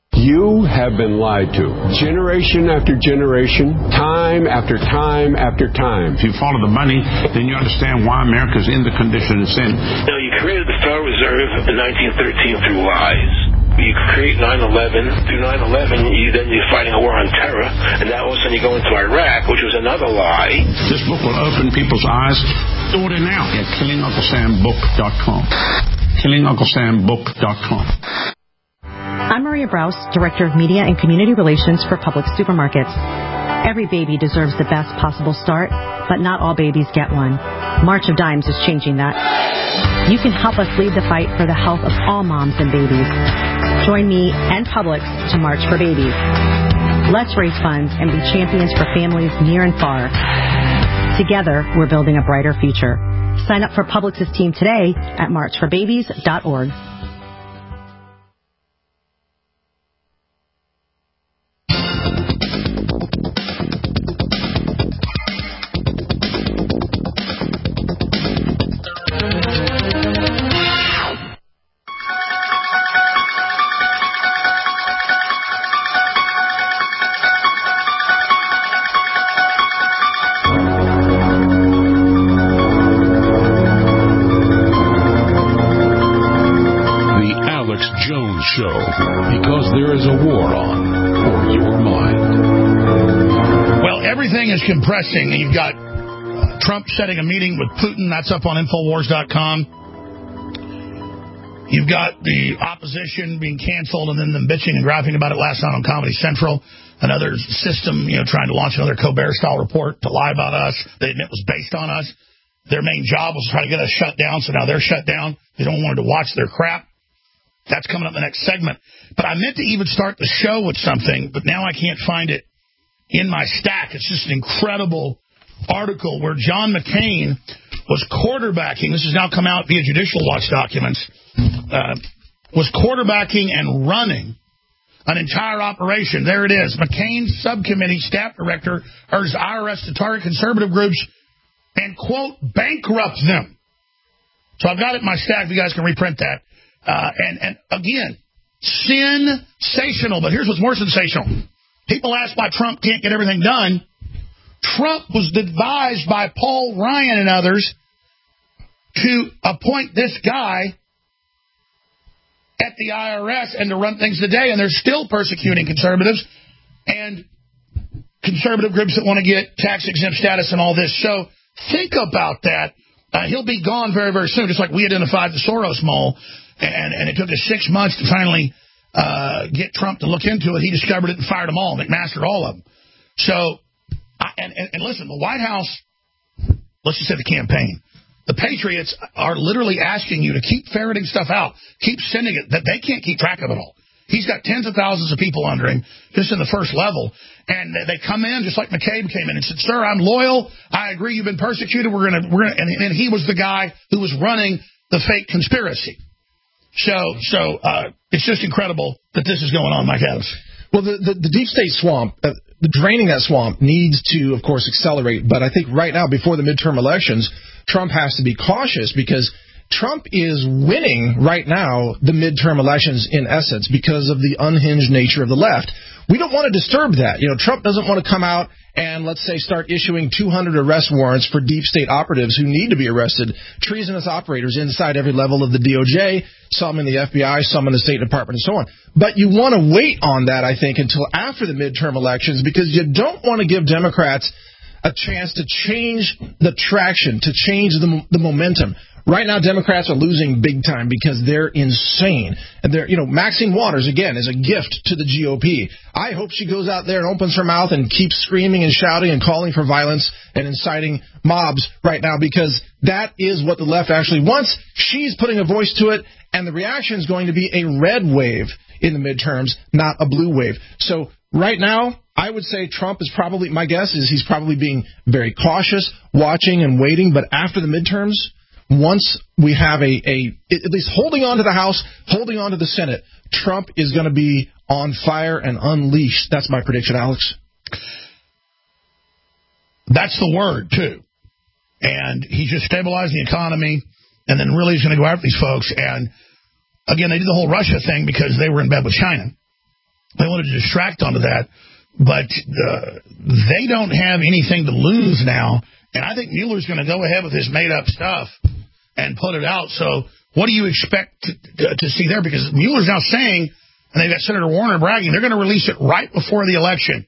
You have been lied to, generation after generation, time after time after time. If you follow the money, then you understand why America's in the condition it's in. You know, you created the Federal Reserve in nineteen thirteen through lies. You create nine eleven. Through nine eleven, you, then you're fighting a war on terror, and now all of a sudden you go into Iraq, which was another lie. This book will open people's eyes. Order now at killing uncle sam book dot com. killing uncle sam book dot com. I'm Maria Brous, Director of Media and Community Relations for Publix Supermarkets. Every baby deserves the best possible start, but not all babies get one. March of Dimes is changing that. You can help us lead the fight for the health of all moms and babies. Join me and Publix to March for Babies. Let's raise funds and be champions for families near and far. Together, we're building a brighter future. Sign up for Publix's team today at march for babies dot org. Show, because there is a war on for your mind. Well, everything is compressing, and you've got uh, Trump setting a meeting with Putin. That's up on Infowars dot com. You've got the opposition being canceled, and then them bitching and griping about it last night on Comedy Central. Another system, you know, trying to launch another Colbert-style report to lie about us. They admit was based on us. Their main job was to try to get us shut down, so now they're shut down. They don't want to watch their crap. That's coming up in the next segment. But I meant to even start the show with something, but now I can't find it in my stack. It's just an incredible article where John McCain was quarterbacking. This has now come out via Judicial Watch documents. Uh, was quarterbacking and running an entire operation. There it is. McCain's subcommittee staff director urged the I R S to target conservative groups and, quote, bankrupt them. So I've got it in my stack. If you guys can reprint that. Uh, and, and, again, sensational. But here's what's more sensational. People ask why Trump can't get everything done. Trump was advised by Paul Ryan and others to appoint this guy at the I R S and to run things today, and they're still persecuting conservatives and conservative groups that want to get tax-exempt status and all this. So think about that. Uh, he'll be gone very, very soon, just like we identified the Soros mole, and, and it took us six months to finally uh, get Trump to look into it. He discovered it and fired them all, McMastered all of them. So, I, and, and, and listen, the White House, let's just say the campaign, the Patriots are literally asking you to keep ferreting stuff out, keep sending it, that they can't keep track of it all. He's got tens of thousands of people under him just in the first level, and they come in just like McCabe came in and said, "Sir, I'm loyal. I agree. You've been persecuted. We're gonna, we're gonna," and, and he was the guy who was running the fake conspiracy. So, so uh, it's just incredible that this is going on, Mike Adams. Well, the, the, the deep state swamp, uh, the draining that swamp needs to, of course, accelerate. But I think right now, before the midterm elections, Trump has to be cautious because Trump is winning right now the midterm elections in essence because of the unhinged nature of the left. We don't want to disturb that. You know, Trump doesn't want to come out and, let's say, start issuing two hundred arrest warrants for deep state operatives who need to be arrested, treasonous operators inside every level of the D O J, some in the F B I, some in the State Department, and so on. But you want to wait on that, I think, until after the midterm elections because you don't want to give Democrats a chance to change the traction, to change the, the momentum. Right now, Democrats are losing big time because they're insane. And they're, you know, Maxine Waters, again, is a gift to the G O P. I hope she goes out there and opens her mouth and keeps screaming and shouting and calling for violence and inciting mobs right now because that is what the left actually wants. She's putting a voice to it, and the reaction is going to be a red wave in the midterms, not a blue wave. So right now, I would say Trump is probably, my guess is he's probably being very cautious, watching and waiting. But after the midterms, once we have a, a at least holding on to the House, holding on to the Senate, Trump is going to be on fire and unleashed. That's my prediction, Alex. That's the word, too. And he just stabilized the economy, and then really he's going to go after these folks. And, again, they did the whole Russia thing because they were in bed with China. They wanted to distract onto that. But uh, they don't have anything to lose now. And I think Mueller's going to go ahead with his made-up stuff and put it out. So what do you expect to, to, to see there? Because Mueller's now saying, and they've got Senator Warner bragging, they're going to release it right before the election.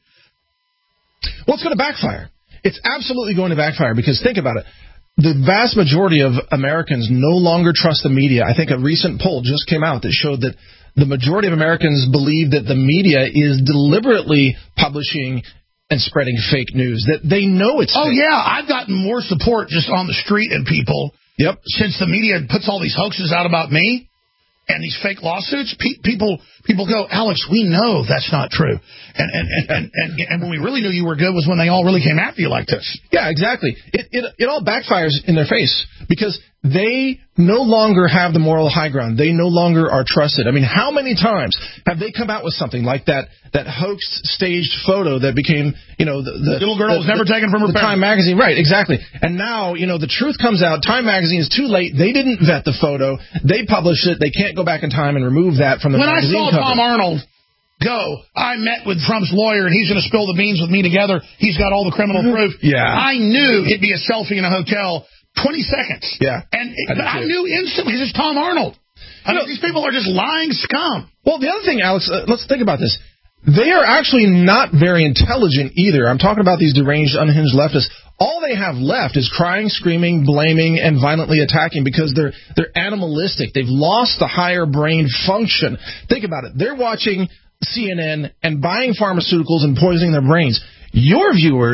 Well, it's going to backfire. It's absolutely going to backfire because think about it. The vast majority of Americans no longer trust the media. I think a recent poll just came out that showed that the majority of Americans believe that the media is deliberately publishing and spreading fake news, that they know it's Oh, fake. yeah. I've gotten more support just on the street and people yep. since the media puts all these hoaxes out about me and these fake lawsuits. Pe- people people go, Alex, we know that's not true. And and, and, and, and and when we really knew you were good was when they all really came after you like this. Yeah, exactly. It, it, it all backfires in their face because they no longer have the moral high ground. They no longer are trusted. I mean, how many times have they come out with something like that, that hoaxed staged photo that became, you know, the, the little girl the, was never the, taken from her the parents. Time magazine, right? Exactly. And now, you know, the truth comes out. Time magazine is too late. They didn't vet the photo. They published it. They can't go back in time and remove that from the when magazine I saw cover. Tom Arnold go, I met with Trump's lawyer and he's going to spill the beans with me together. He's got all the criminal proof. Yeah. I knew it'd be a selfie in a hotel. twenty seconds. Yeah. And I, but I knew instantly because it's Tom Arnold. I mean, these people are just lying scum. Well, the other thing, Alex, uh, let's think about this. They are actually not very intelligent either. I'm talking about these deranged, unhinged leftists. All they have left is crying, screaming, blaming, and violently attacking because they're they're animalistic. They've lost the higher brain function. Think about it. They're watching C N N and buying pharmaceuticals and poisoning their brains. Your viewers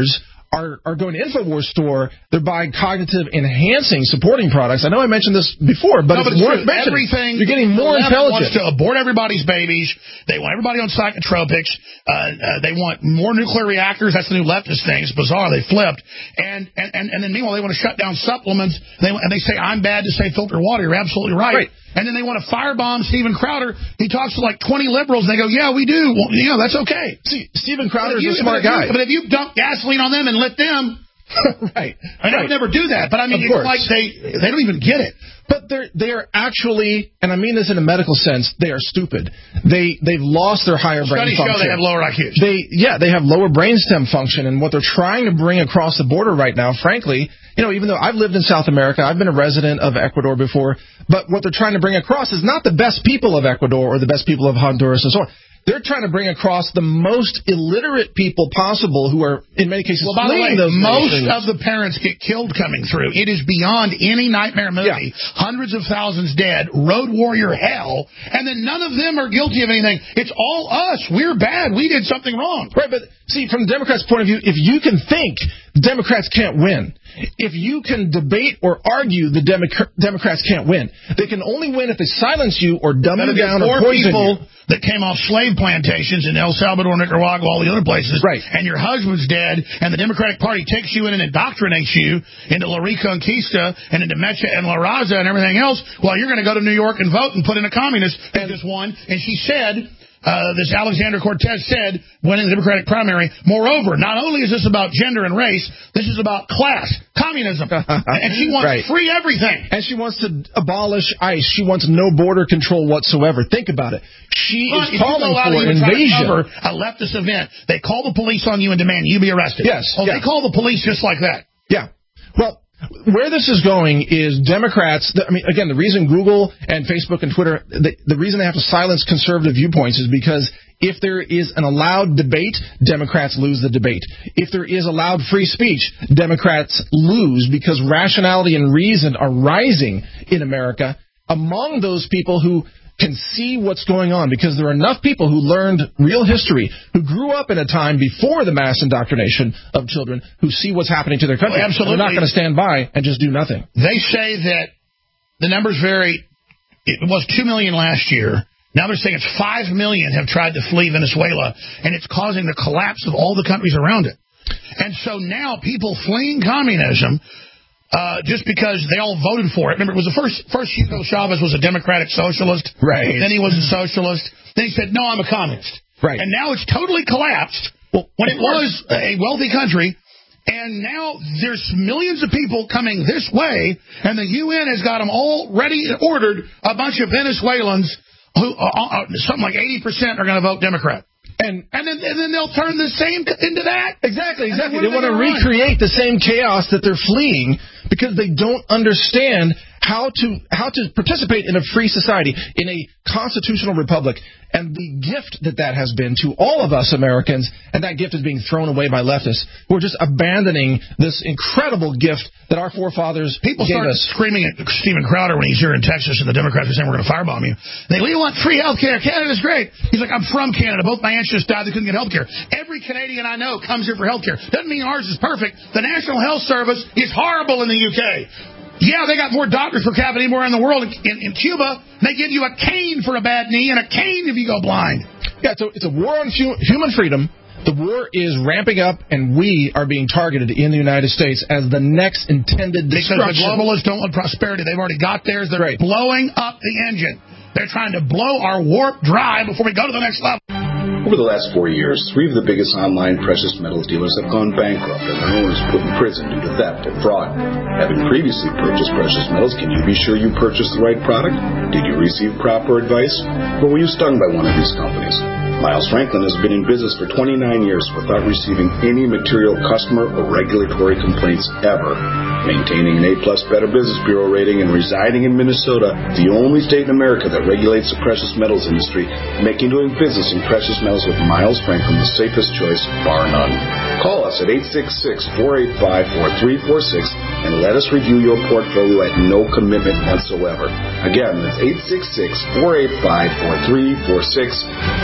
are, are going to InfoWars store, they're buying cognitive enhancing supporting products. I know I mentioned this before, but no, it's but worth it's mentioning. Everything You're getting more the left intelligent. Wants to abort everybody's babies. They want everybody on psychotropics. Uh, uh, they want more nuclear reactors. That's the new leftist thing. It's bizarre. They flipped. And and, and, and then meanwhile, they want to shut down supplements. They, and they say, I'm bad to say filter water. You're absolutely right. right. And then they want to firebomb Steven Crowder. He talks to like twenty liberals. And they go, yeah, we do. Well, you know, that's okay. See, Steven Crowder is you, a smart but guy. You, but if you dump gasoline on them and lit them, right. I right. would never do that. But I mean, of it's course. like they they don't even get it. But they're they are actually, and I mean this in a medical sense, they are stupid. They they've lost their higher brain Studies function. show they have lower I Qs. They yeah, they have lower brainstem function, and what they're trying to bring across the border right now, frankly, you know, even though I've lived in South America, I've been a resident of Ecuador before, but what they're trying to bring across is not the best people of Ecuador or the best people of Honduras and so on. They're trying to bring across the most illiterate people possible who are, in many cases, well, by the way, those most nations. of the parents get killed coming through. It is beyond any nightmare movie. Yeah. Hundreds of thousands dead, road warrior hell, and then none of them are guilty of anything. It's all us. We're bad. We did something wrong. Right, but see, from the Democrats' point of view, if you can think Democrats can't win, if you can debate or argue the Demo- Democrats can't win, they can only win if they silence you or dumb you down or poison people you. That came off slave plantations in El Salvador, Nicaragua, all the other places, right. and your husband's dead, and the Democratic Party takes you in and indoctrinates you into La Reconquista and into Mecha and La Raza and everything else, while you're going to go to New York and vote and put in a communist who just won. And she said, uh, this Alexandra Cortez said, winning the Democratic primary, moreover, not only is this about gender and race, this is about class, communism. And she wants right. free everything. And she wants to abolish ICE. She wants no border control whatsoever. Think about it. She but is calling for invasion. A leftist event. They call the police on you and demand you be arrested. Yes. Oh, yeah. They call the police just like that. Yeah. Well, where this is going is Democrats, I mean, again, the reason Google and Facebook and Twitter, the, the reason they have to silence conservative viewpoints is because if there is an allowed debate, Democrats lose the debate. If there is allowed free speech, Democrats lose because rationality and reason are rising in America among those people who can see what's going on, because there are enough people who learned real history, who grew up in a time before the mass indoctrination of children, who see what's happening to their country. Well, absolutely. They're not going to stand by and just do nothing. They say that the numbers vary. It was two million last year. Now they're saying it's five million have tried to flee Venezuela, and it's causing the collapse of all the countries around it. And so now people fleeing communism, Uh, just because they all voted for it. Remember, it was the first, first Hugo Chavez was a democratic socialist. Right. Then he was a socialist. Then he said, no, I'm a communist. Right. And now it's totally collapsed well, when it was a wealthy country. And now there's millions of people coming this way, and the U N has got them all ready and ordered a bunch of Venezuelans who, uh, uh, something like eighty percent are going to vote Democrat. And and then, and then they'll turn the same into that? Exactly, exactly. They, they want to recreate the same chaos that they're fleeing because they don't understand how to how to participate in a free society, in a constitutional republic, and the gift that that has been to all of us Americans, and that gift is being thrown away by leftists who are just abandoning this incredible gift that our forefathers People gave start us. screaming at Steven Crowder when he's here in Texas, and the Democrats are saying we're going to firebomb you. They we want free health care. Canada's great. He's like, I'm from Canada. Both my aunts just died. They couldn't get health care. Every Canadian I know comes here for health care. Doesn't mean ours is perfect. The National Health Service is horrible in the U K. Yeah, they got more doctors per capita anywhere in the world. In, in, in Cuba, they give you a cane for a bad knee and a cane if you go blind. Yeah, so it's a war on hu- human freedom. The war is ramping up, and we are being targeted in the United States as the next intended destruction. Because the globalists don't want prosperity. They've already got theirs. They're right. blowing up the engine. They're trying to blow our warp dry before we go to the next level. Over the last four years, three of the biggest online precious metals dealers have gone bankrupt and their owners put in prison due to theft and fraud. Having previously purchased precious metals, can you be sure you purchased the right product? Did you receive proper advice? Or were you stung by one of these companies? Miles Franklin has been in business for twenty-nine years without receiving any material customer or regulatory complaints ever. Maintaining an A-plus Better Business Bureau rating and residing in Minnesota, the only state in America that regulates the precious metals industry, making doing business in precious metals with Miles Franklin the safest choice, bar none. Call us at eight six six, four eight five, four three four six and let us review your portfolio at no commitment whatsoever. Again, that's eight six six, four eight five, four three four six. Get the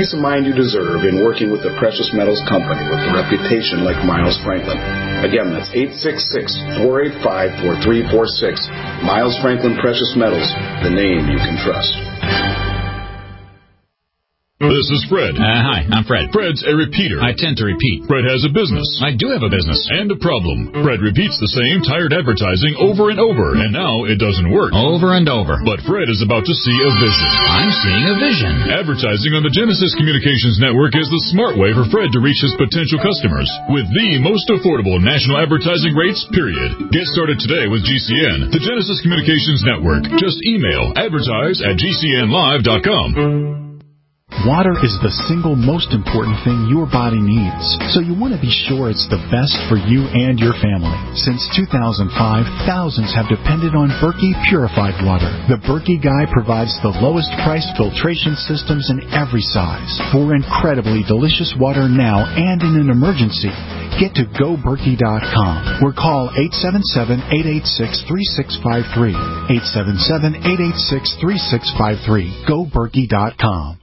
peace of mind you deserve in working with a precious metals company with a reputation like Miles Franklin. Again, that's eight six six, four eight five, four three four six. Miles Franklin Precious Metals, the name you can trust. This is Fred. Uh, hi, I'm Fred. Fred's a repeater. I tend to repeat. Fred has a business. I do have a business. And a problem. Fred repeats the same tired advertising over and over, and now it doesn't work. Over and over. But Fred is about to see a vision. I'm seeing a vision. Advertising on the Genesis Communications Network is the smart way for Fred to reach his potential customers with the most affordable national advertising rates, period. Get started today with G C N, the Genesis Communications Network. Just email advertise at g c n live dot com. Water is the single most important thing your body needs, so you want to be sure it's the best for you and your family. Since two thousand five, thousands have depended on Berkey purified water. The Berkey Guy provides the lowest priced filtration systems in every size. For incredibly delicious water now and in an emergency, get to go berkey dot com or call eight seven seven, eight eight six, three six five three. eight seven seven, eight eight six, three six five three. go berkey dot com.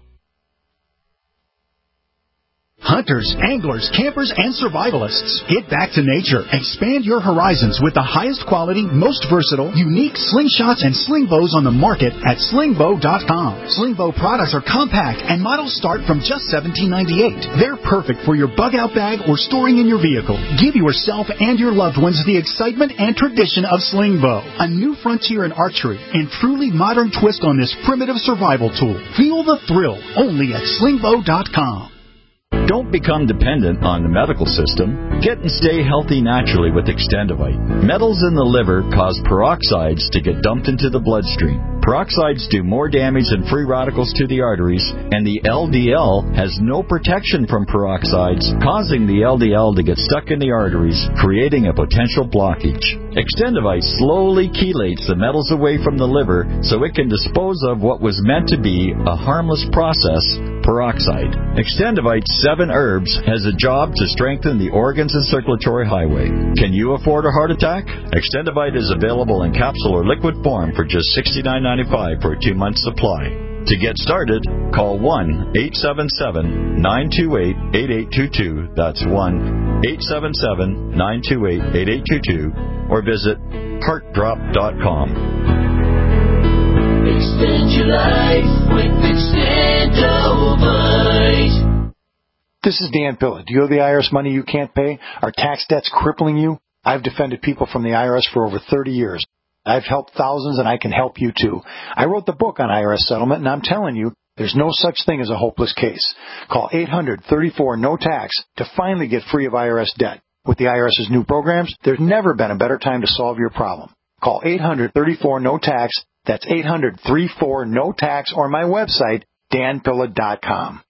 Hunters, anglers, campers, and survivalists, get back to nature. Expand your horizons with the highest quality, most versatile, unique slingshots and sling bows on the market at sling bow dot com. Sling bow products are compact and models start from just seventeen ninety-eight. They're perfect for your bug out bag or storing in your vehicle. Give yourself and your loved ones the excitement and tradition of sling bow, a new frontier in archery and truly modern twist on this primitive survival tool. Feel the thrill only at sling bow dot com. Don't become dependent on the medical system. Get and stay healthy naturally with Extendivite. Metals in the liver cause peroxides to get dumped into the bloodstream. Peroxides do more damage than free radicals to the arteries, and the L D L has no protection from peroxides, causing the L D L to get stuck in the arteries, creating a potential blockage. Extendivite slowly chelates the metals away from the liver so it can dispose of what was meant to be a harmless process, peroxide. Extendivite's seven herbs has a job to strengthen the organs and circulatory highway. Can you afford a heart attack? Extendivite is available in capsule or liquid form for just sixty-nine ninety-five for a two-month supply. To get started, call one eight seven seven, nine two eight, eight eight two two. That's one eight seven seven, nine two eight, eight eight two two. Or visit heart drop dot com. Extend your life with Extendivite. This is Dan Pilla. Do you owe the I R S money you can't pay? Are tax debts crippling you? I've defended people from the I R S for over thirty years. I've helped thousands, and I can help you too. I wrote the book on I R S settlement, and I'm telling you, there's no such thing as a hopeless case. Call eight hundred, thirty-four, no tax to finally get free of I R S debt. With the IRS's new programs, there's never been a better time to solve your problem. Call eight hundred, thirty-four, no tax. That's eight hundred, thirty-four, no tax, or my website, dan pilla dot com.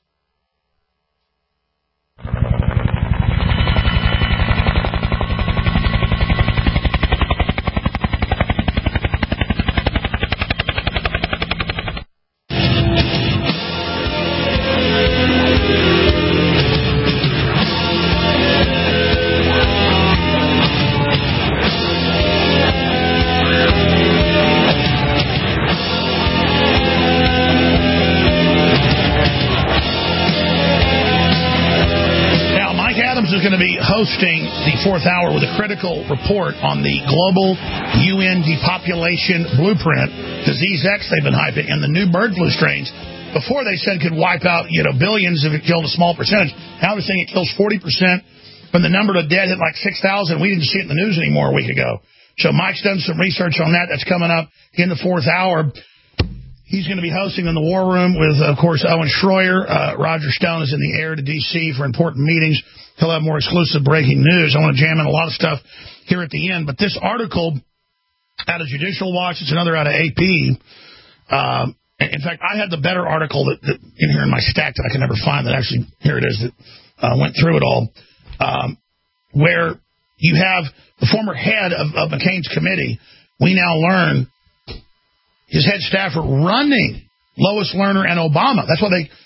Is going to be hosting the fourth hour with a critical report on the global U N depopulation blueprint. Disease X they've been hyping, and the new bird flu strains. Before they said could wipe out, you know, billions if it killed a small percentage. Now they're saying it kills forty percent. When the number of dead hit like six thousand, we didn't see it in the news anymore a week ago. So Mike's done some research on that. That's coming up in the fourth hour. He's going to be hosting in the War Room with, of course, Owen Schroyer. Uh, Roger Stone is in the air to D C for important meetings. He'll have more exclusive breaking news. I want to jam in a lot of stuff here at the end. But this article out of Judicial Watch, it's another out of A P. Um, in fact, I had the better article that, that in here in my stack that I can never find that actually, here it is, that uh, went through it all, um, where you have the former head of, of McCain's committee. We now learn his head staffer running Lois Lerner and Obama. That's why they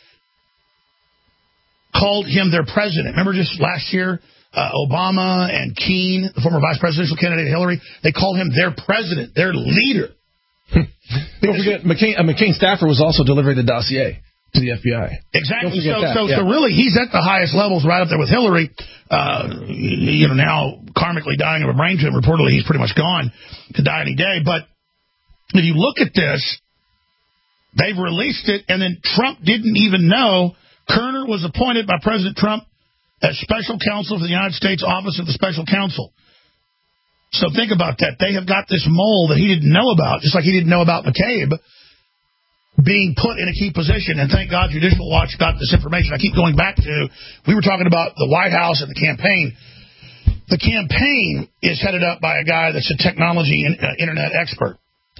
called him their president. Remember just last year, uh, Obama and Keene, the former vice presidential candidate Hillary, they called him their president, their leader. Don't forget, McCain, a McCain staffer was also delivering the dossier. to the F B I. Exactly. So, that. so, yeah. so really, he's at the highest levels, right up there with Hillary. Uh, you know, now karmically dying of a brain tumor. Reportedly, he's pretty much gone to die any day. But if you look at this, they've released it, and then Trump didn't even know. Kerner was appointed by President Trump as special counsel for the United States Office of the Special Counsel. So think about that. They have got this mole that he didn't know about, just like he didn't know about McCabe being put in a key position. And thank God Judicial Watch got this information. I keep going back to, we were talking about the White House and the campaign. The campaign is headed up by a guy that's a technology and uh, internet expert.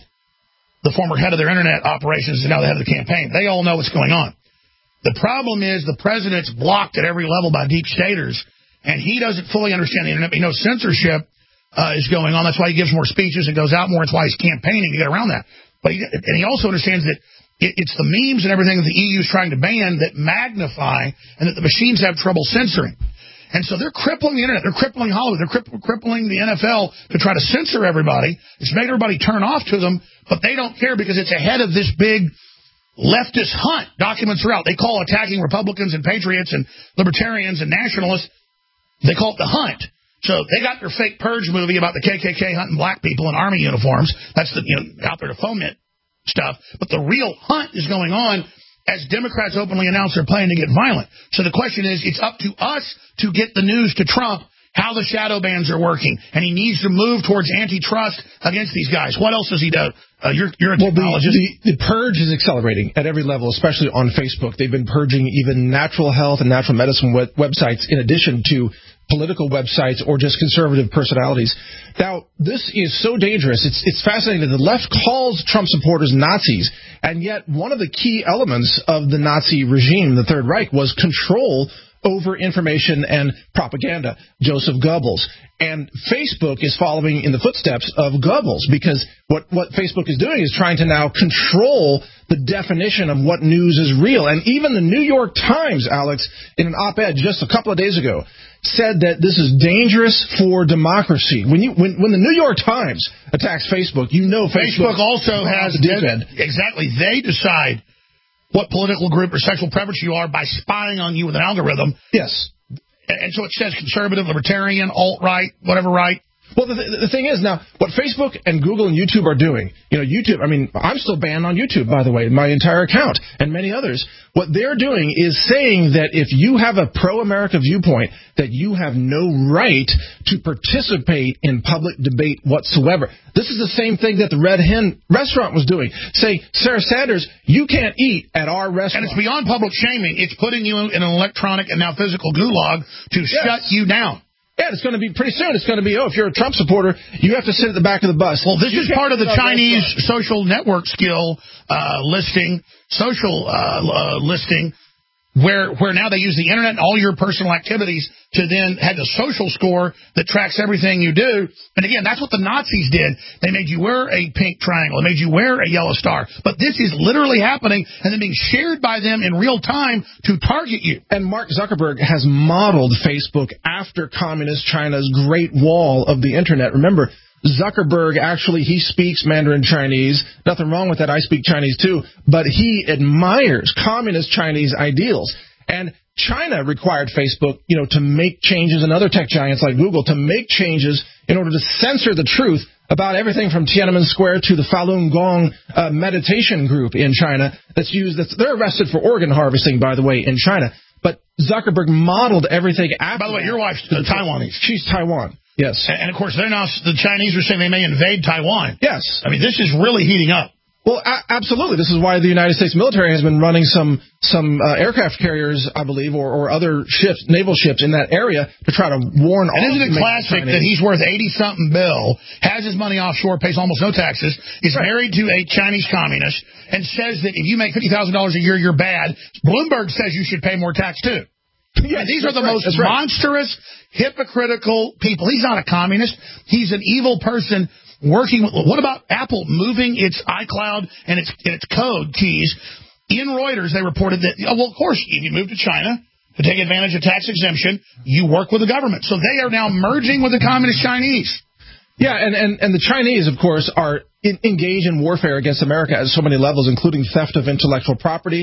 The former head of their internet operations is now the head of the campaign. They all know what's going on. The problem is the president's blocked at every level by deep staters, and he doesn't fully understand the internet. He knows censorship uh, is going on. That's why he gives more speeches and goes out more. That's why he's campaigning to get around that. But he, and he also understands that it, it's the memes and everything that the E U is trying to ban that magnify and that the machines have trouble censoring. And so they're crippling the internet. They're crippling Hollywood. They're cripp- crippling the N F L to try to censor everybody. It's made everybody turn off to them, but they don't care because it's ahead of this big leftist hunt. Documents are out. They call attacking Republicans and patriots and libertarians and nationalists, they call it the hunt. So they got their fake Purge movie about the K K K hunting black people in army uniforms. That's the, you know, out there to foment stuff. But the real hunt is going on as Democrats openly announce they're planning to get violent. So the question is, it's up to us to get the news to Trump how the shadow bans are working, and he needs to move towards antitrust against these guys. What else does he do? Uh, you're, you're a well, technologist. The, the, the purge is accelerating at every level, especially on Facebook. They've been purging even natural health and natural medicine web- websites in addition to political websites or just conservative personalities. Now, this is so dangerous. It's, it's fascinating that the left calls Trump supporters Nazis, and yet one of the key elements of the Nazi regime, the Third Reich, was control over information and propaganda, Joseph Goebbels. And Facebook is following in the footsteps of Goebbels because what, what Facebook is doing is trying to now control the definition of what news is real. And even the New York Times, Alex, in an op-ed just a couple of days ago, said that this is dangerous for democracy. When you when, when the New York Times attacks Facebook, you know Facebook, Facebook also has the deep end. Exactly. They decide what political group or sexual preference you are by spying on you with an algorithm. Yes. And so it says conservative, libertarian, alt-right, whatever right. Well, the, the thing is now, what Facebook and Google and YouTube are doing, you know, YouTube, I mean, I'm still banned on YouTube, by the way, my entire account, and many others. What they're doing is saying that if you have a pro-America viewpoint, that you have no right to participate in public debate whatsoever. This is the same thing that the Red Hen restaurant was doing, saying, Sarah Sanders, you can't eat at our restaurant. And it's beyond public shaming. It's putting you in an electronic and now physical gulag to yes. shut you down. Yeah, it's going to be pretty soon. It's going to be, oh, if you're a Trump supporter, you have to sit at the back of the bus. Well, this you is part of the Chinese social network skill uh, listing, social uh, uh, listing, where where now they use the internet and all your personal activities to then have a social score that tracks everything you do. And again, that's what the Nazis did. They made you wear a pink triangle. They made you wear a yellow star. But this is literally happening and then being shared by them in real time to target you. And Mark Zuckerberg has modeled Facebook after communist China's Great Wall of the internet. Remember, Zuckerberg actually, he speaks Mandarin Chinese. Nothing wrong with that. I speak Chinese too. But he admires communist Chinese ideals. And China required Facebook, you know, to make changes, and other tech giants like Google to make changes in order to censor the truth about everything from Tiananmen Square to the Falun Gong uh, meditation group in China that's used. That's, they're arrested for organ harvesting, by the way, in China. But Zuckerberg modeled everything after. By the way, your wife's uh, Taiwanese. She's Taiwan. Yes. And, and, of course, they're now, the Chinese are saying they may invade Taiwan. Yes. I mean, this is really heating up. Well, a- absolutely. This is why the United States military has been running some some uh, aircraft carriers, I believe, or, or other ships, naval ships in that area to try to warn all. And isn't it classic that he's worth eighty-something bill, has his money offshore, pays almost no taxes, is right. married to a Chinese communist, and says that if you make fifty thousand dollars a year, you're bad. Bloomberg says you should pay more tax, too. Yeah, these are the right, most right. monstrous, hypocritical people. He's not a communist. He's an evil person working with. What about Apple moving its iCloud and its and its code keys? In Reuters, they reported that, oh, well, of course, if you move to China to take advantage of tax exemption, you work with the government. So they are now merging with the communist Chinese. Yeah, and, and, and the Chinese, of course, are in, engaged in warfare against America at so many levels, including theft of intellectual property,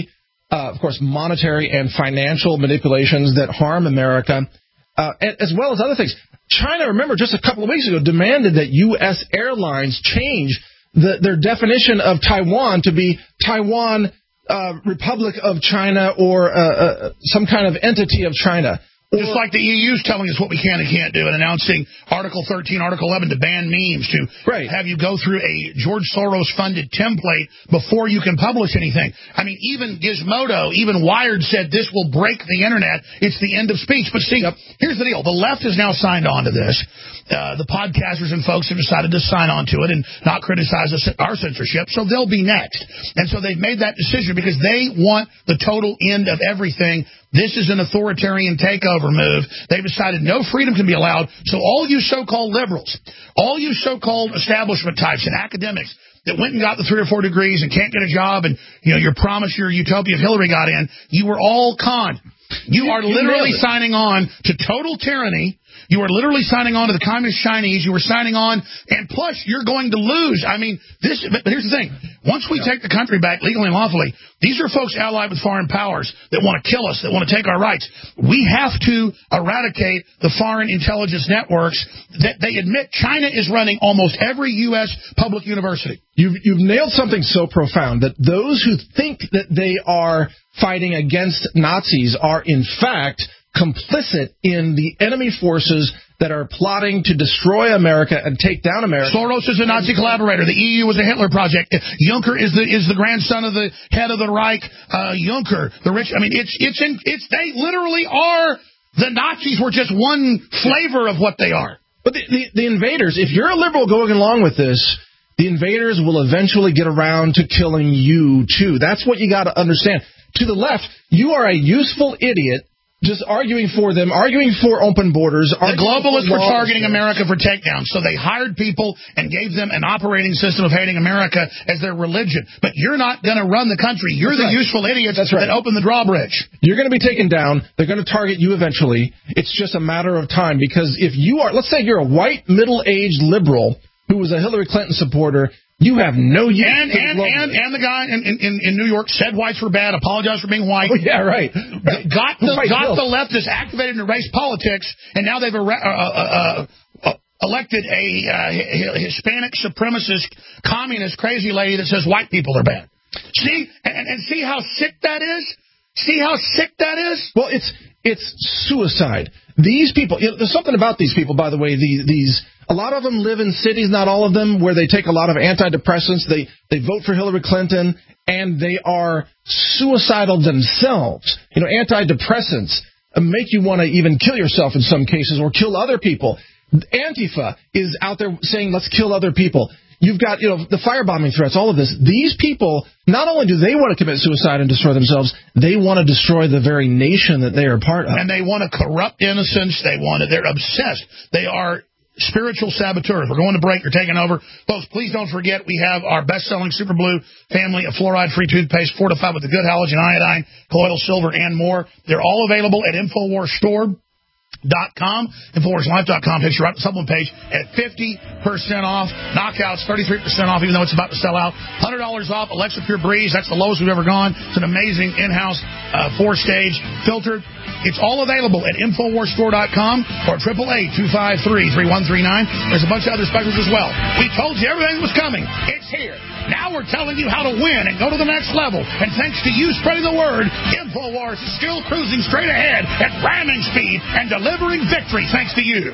uh, of course, monetary and financial manipulations that harm America, uh, as well as other things. China, remember, just a couple of weeks ago, demanded that U S airlines change the, their definition of Taiwan to be Taiwan uh, Republic of China or uh, uh, some kind of entity of China. Just like the E U's telling us what we can and can't do and announcing Article thirteen, Article eleven to ban memes, to right. have you go through a George Soros-funded template before you can publish anything. I mean, even Gizmodo, even Wired said this will break the Internet. It's the end of speech. But see, here's the deal. The left has now signed on to this. Uh, the podcasters and folks have decided to sign on to it and not criticize us, our censorship, so they'll be next. And so they've made that decision because they want the total end of everything. This is an authoritarian takeover move. They've decided no freedom can be allowed. So all you so-called liberals, all you so-called establishment types and academics that went and got the three or four degrees and can't get a job and, you know, your promise, your utopia of Hillary got in, you were all conned. You are literally signing on to total tyranny. You are literally signing on to the communist Chinese. You are signing on, and plus you're going to lose. I mean, this. But here's the thing. Once we take the country back legally and lawfully, these are folks allied with foreign powers that want to kill us, that want to take our rights. We have to eradicate the foreign intelligence networks that they admit China is running almost every U S public university. You've, you've nailed something so profound that those who think that they are fighting against Nazis are, in fact, complicit in the enemy forces that are plotting to destroy America and take down America. Soros is a Nazi collaborator. The E U was a Hitler project. Juncker is the is the grandson of the head of the Reich. Uh, Juncker, the rich. I mean, it's it's in, it's they literally are the Nazis. Were just one flavor of what they are. But the, the the invaders. If you're a liberal going along with this, the invaders will eventually get around to killing you too. That's what you got to understand. To the left, you are a useful idiot. Just arguing for them, arguing for open borders. The globalists were targeting America for takedowns, so they hired people and gave them an operating system of hating America as their religion. But you're not going to run the country. You're That's the right. useful idiots That's right. that open the drawbridge. You're going to be taken down. They're going to target you eventually. It's just a matter of time, because if you are, let's say you're a white, middle-aged liberal who was a Hillary Clinton supporter, you have no use. And and, and and the guy in, in, in New York said whites were bad, apologized for being white. Oh, yeah, right. Got the right got the leftists activated in race politics, and now they've uh, uh, uh, elected a uh, Hispanic supremacist, communist, crazy lady that says white people are bad. See, and, and see how sick that is. See how sick that is. Well, it's it's suicide. These people. You know, there's something about these people, by the way. These these. A lot of them live in cities, not all of them, where they take a lot of antidepressants. They they vote for Hillary Clinton, and they are suicidal themselves. You know, antidepressants make you want to even kill yourself in some cases or kill other people. Antifa is out there saying, let's kill other people. You've got, you know, the firebombing threats, all of this. These people, not only do they want to commit suicide and destroy themselves, they want to destroy the very nation that they are part of. And they want to corrupt innocence. They want to, they're obsessed. They are spiritual saboteurs. We're going to break. You're taking over. Folks, please don't forget we have our best-selling Super Blue family of fluoride-free toothpaste fortified with the good halogen iodine, colloidal silver, and more. They're all available at InfoWars Store. Dot com, InfoWars Life dot com takes you right to the supplement page at fifty percent off. Knockouts, thirty-three percent off, even though it's about to sell out. one hundred dollars off Alexa Pure Breeze. That's the lowest we've ever gone. It's an amazing in-house uh, four-stage filter. It's all available at InfoWars Store dot com or eight eight eight, two five three, three one three nine. There's a bunch of other specials as well. We told you everything was coming. It's here. Now we're telling you how to win and go to the next level. And thanks to you spreading the word, InfoWars is still cruising straight ahead at ramming speed and delivering victory thanks to you.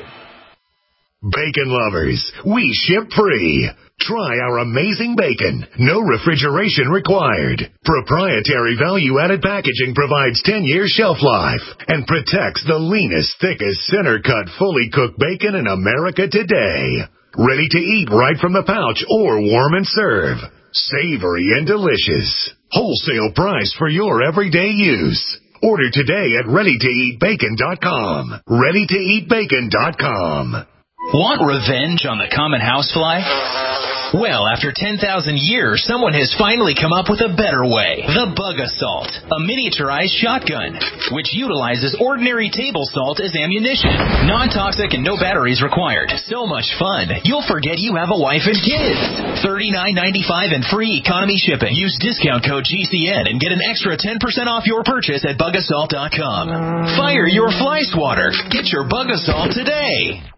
Bacon lovers, we ship free. Try our amazing bacon. No refrigeration required. Proprietary value-added packaging provides ten years shelf life and protects the leanest, thickest, center-cut, fully cooked bacon in America today. Ready to eat right from the pouch or warm and serve. Savory and delicious. Wholesale price for your everyday use. Order today at ready to eat bacon dot com. ready to eat bacon dot com. Want revenge on the common housefly? Well, after ten thousand years, someone has finally come up with a better way. The Bug Assault, a miniaturized shotgun, which utilizes ordinary table salt as ammunition. Non-toxic and no batteries required. So much fun, you'll forget you have a wife and kids. thirty-nine ninety-five and free economy shipping. Use discount code G C N and get an extra ten percent off your purchase at bug assault dot com. Fire your fly swatter. Get your Bug Assault today.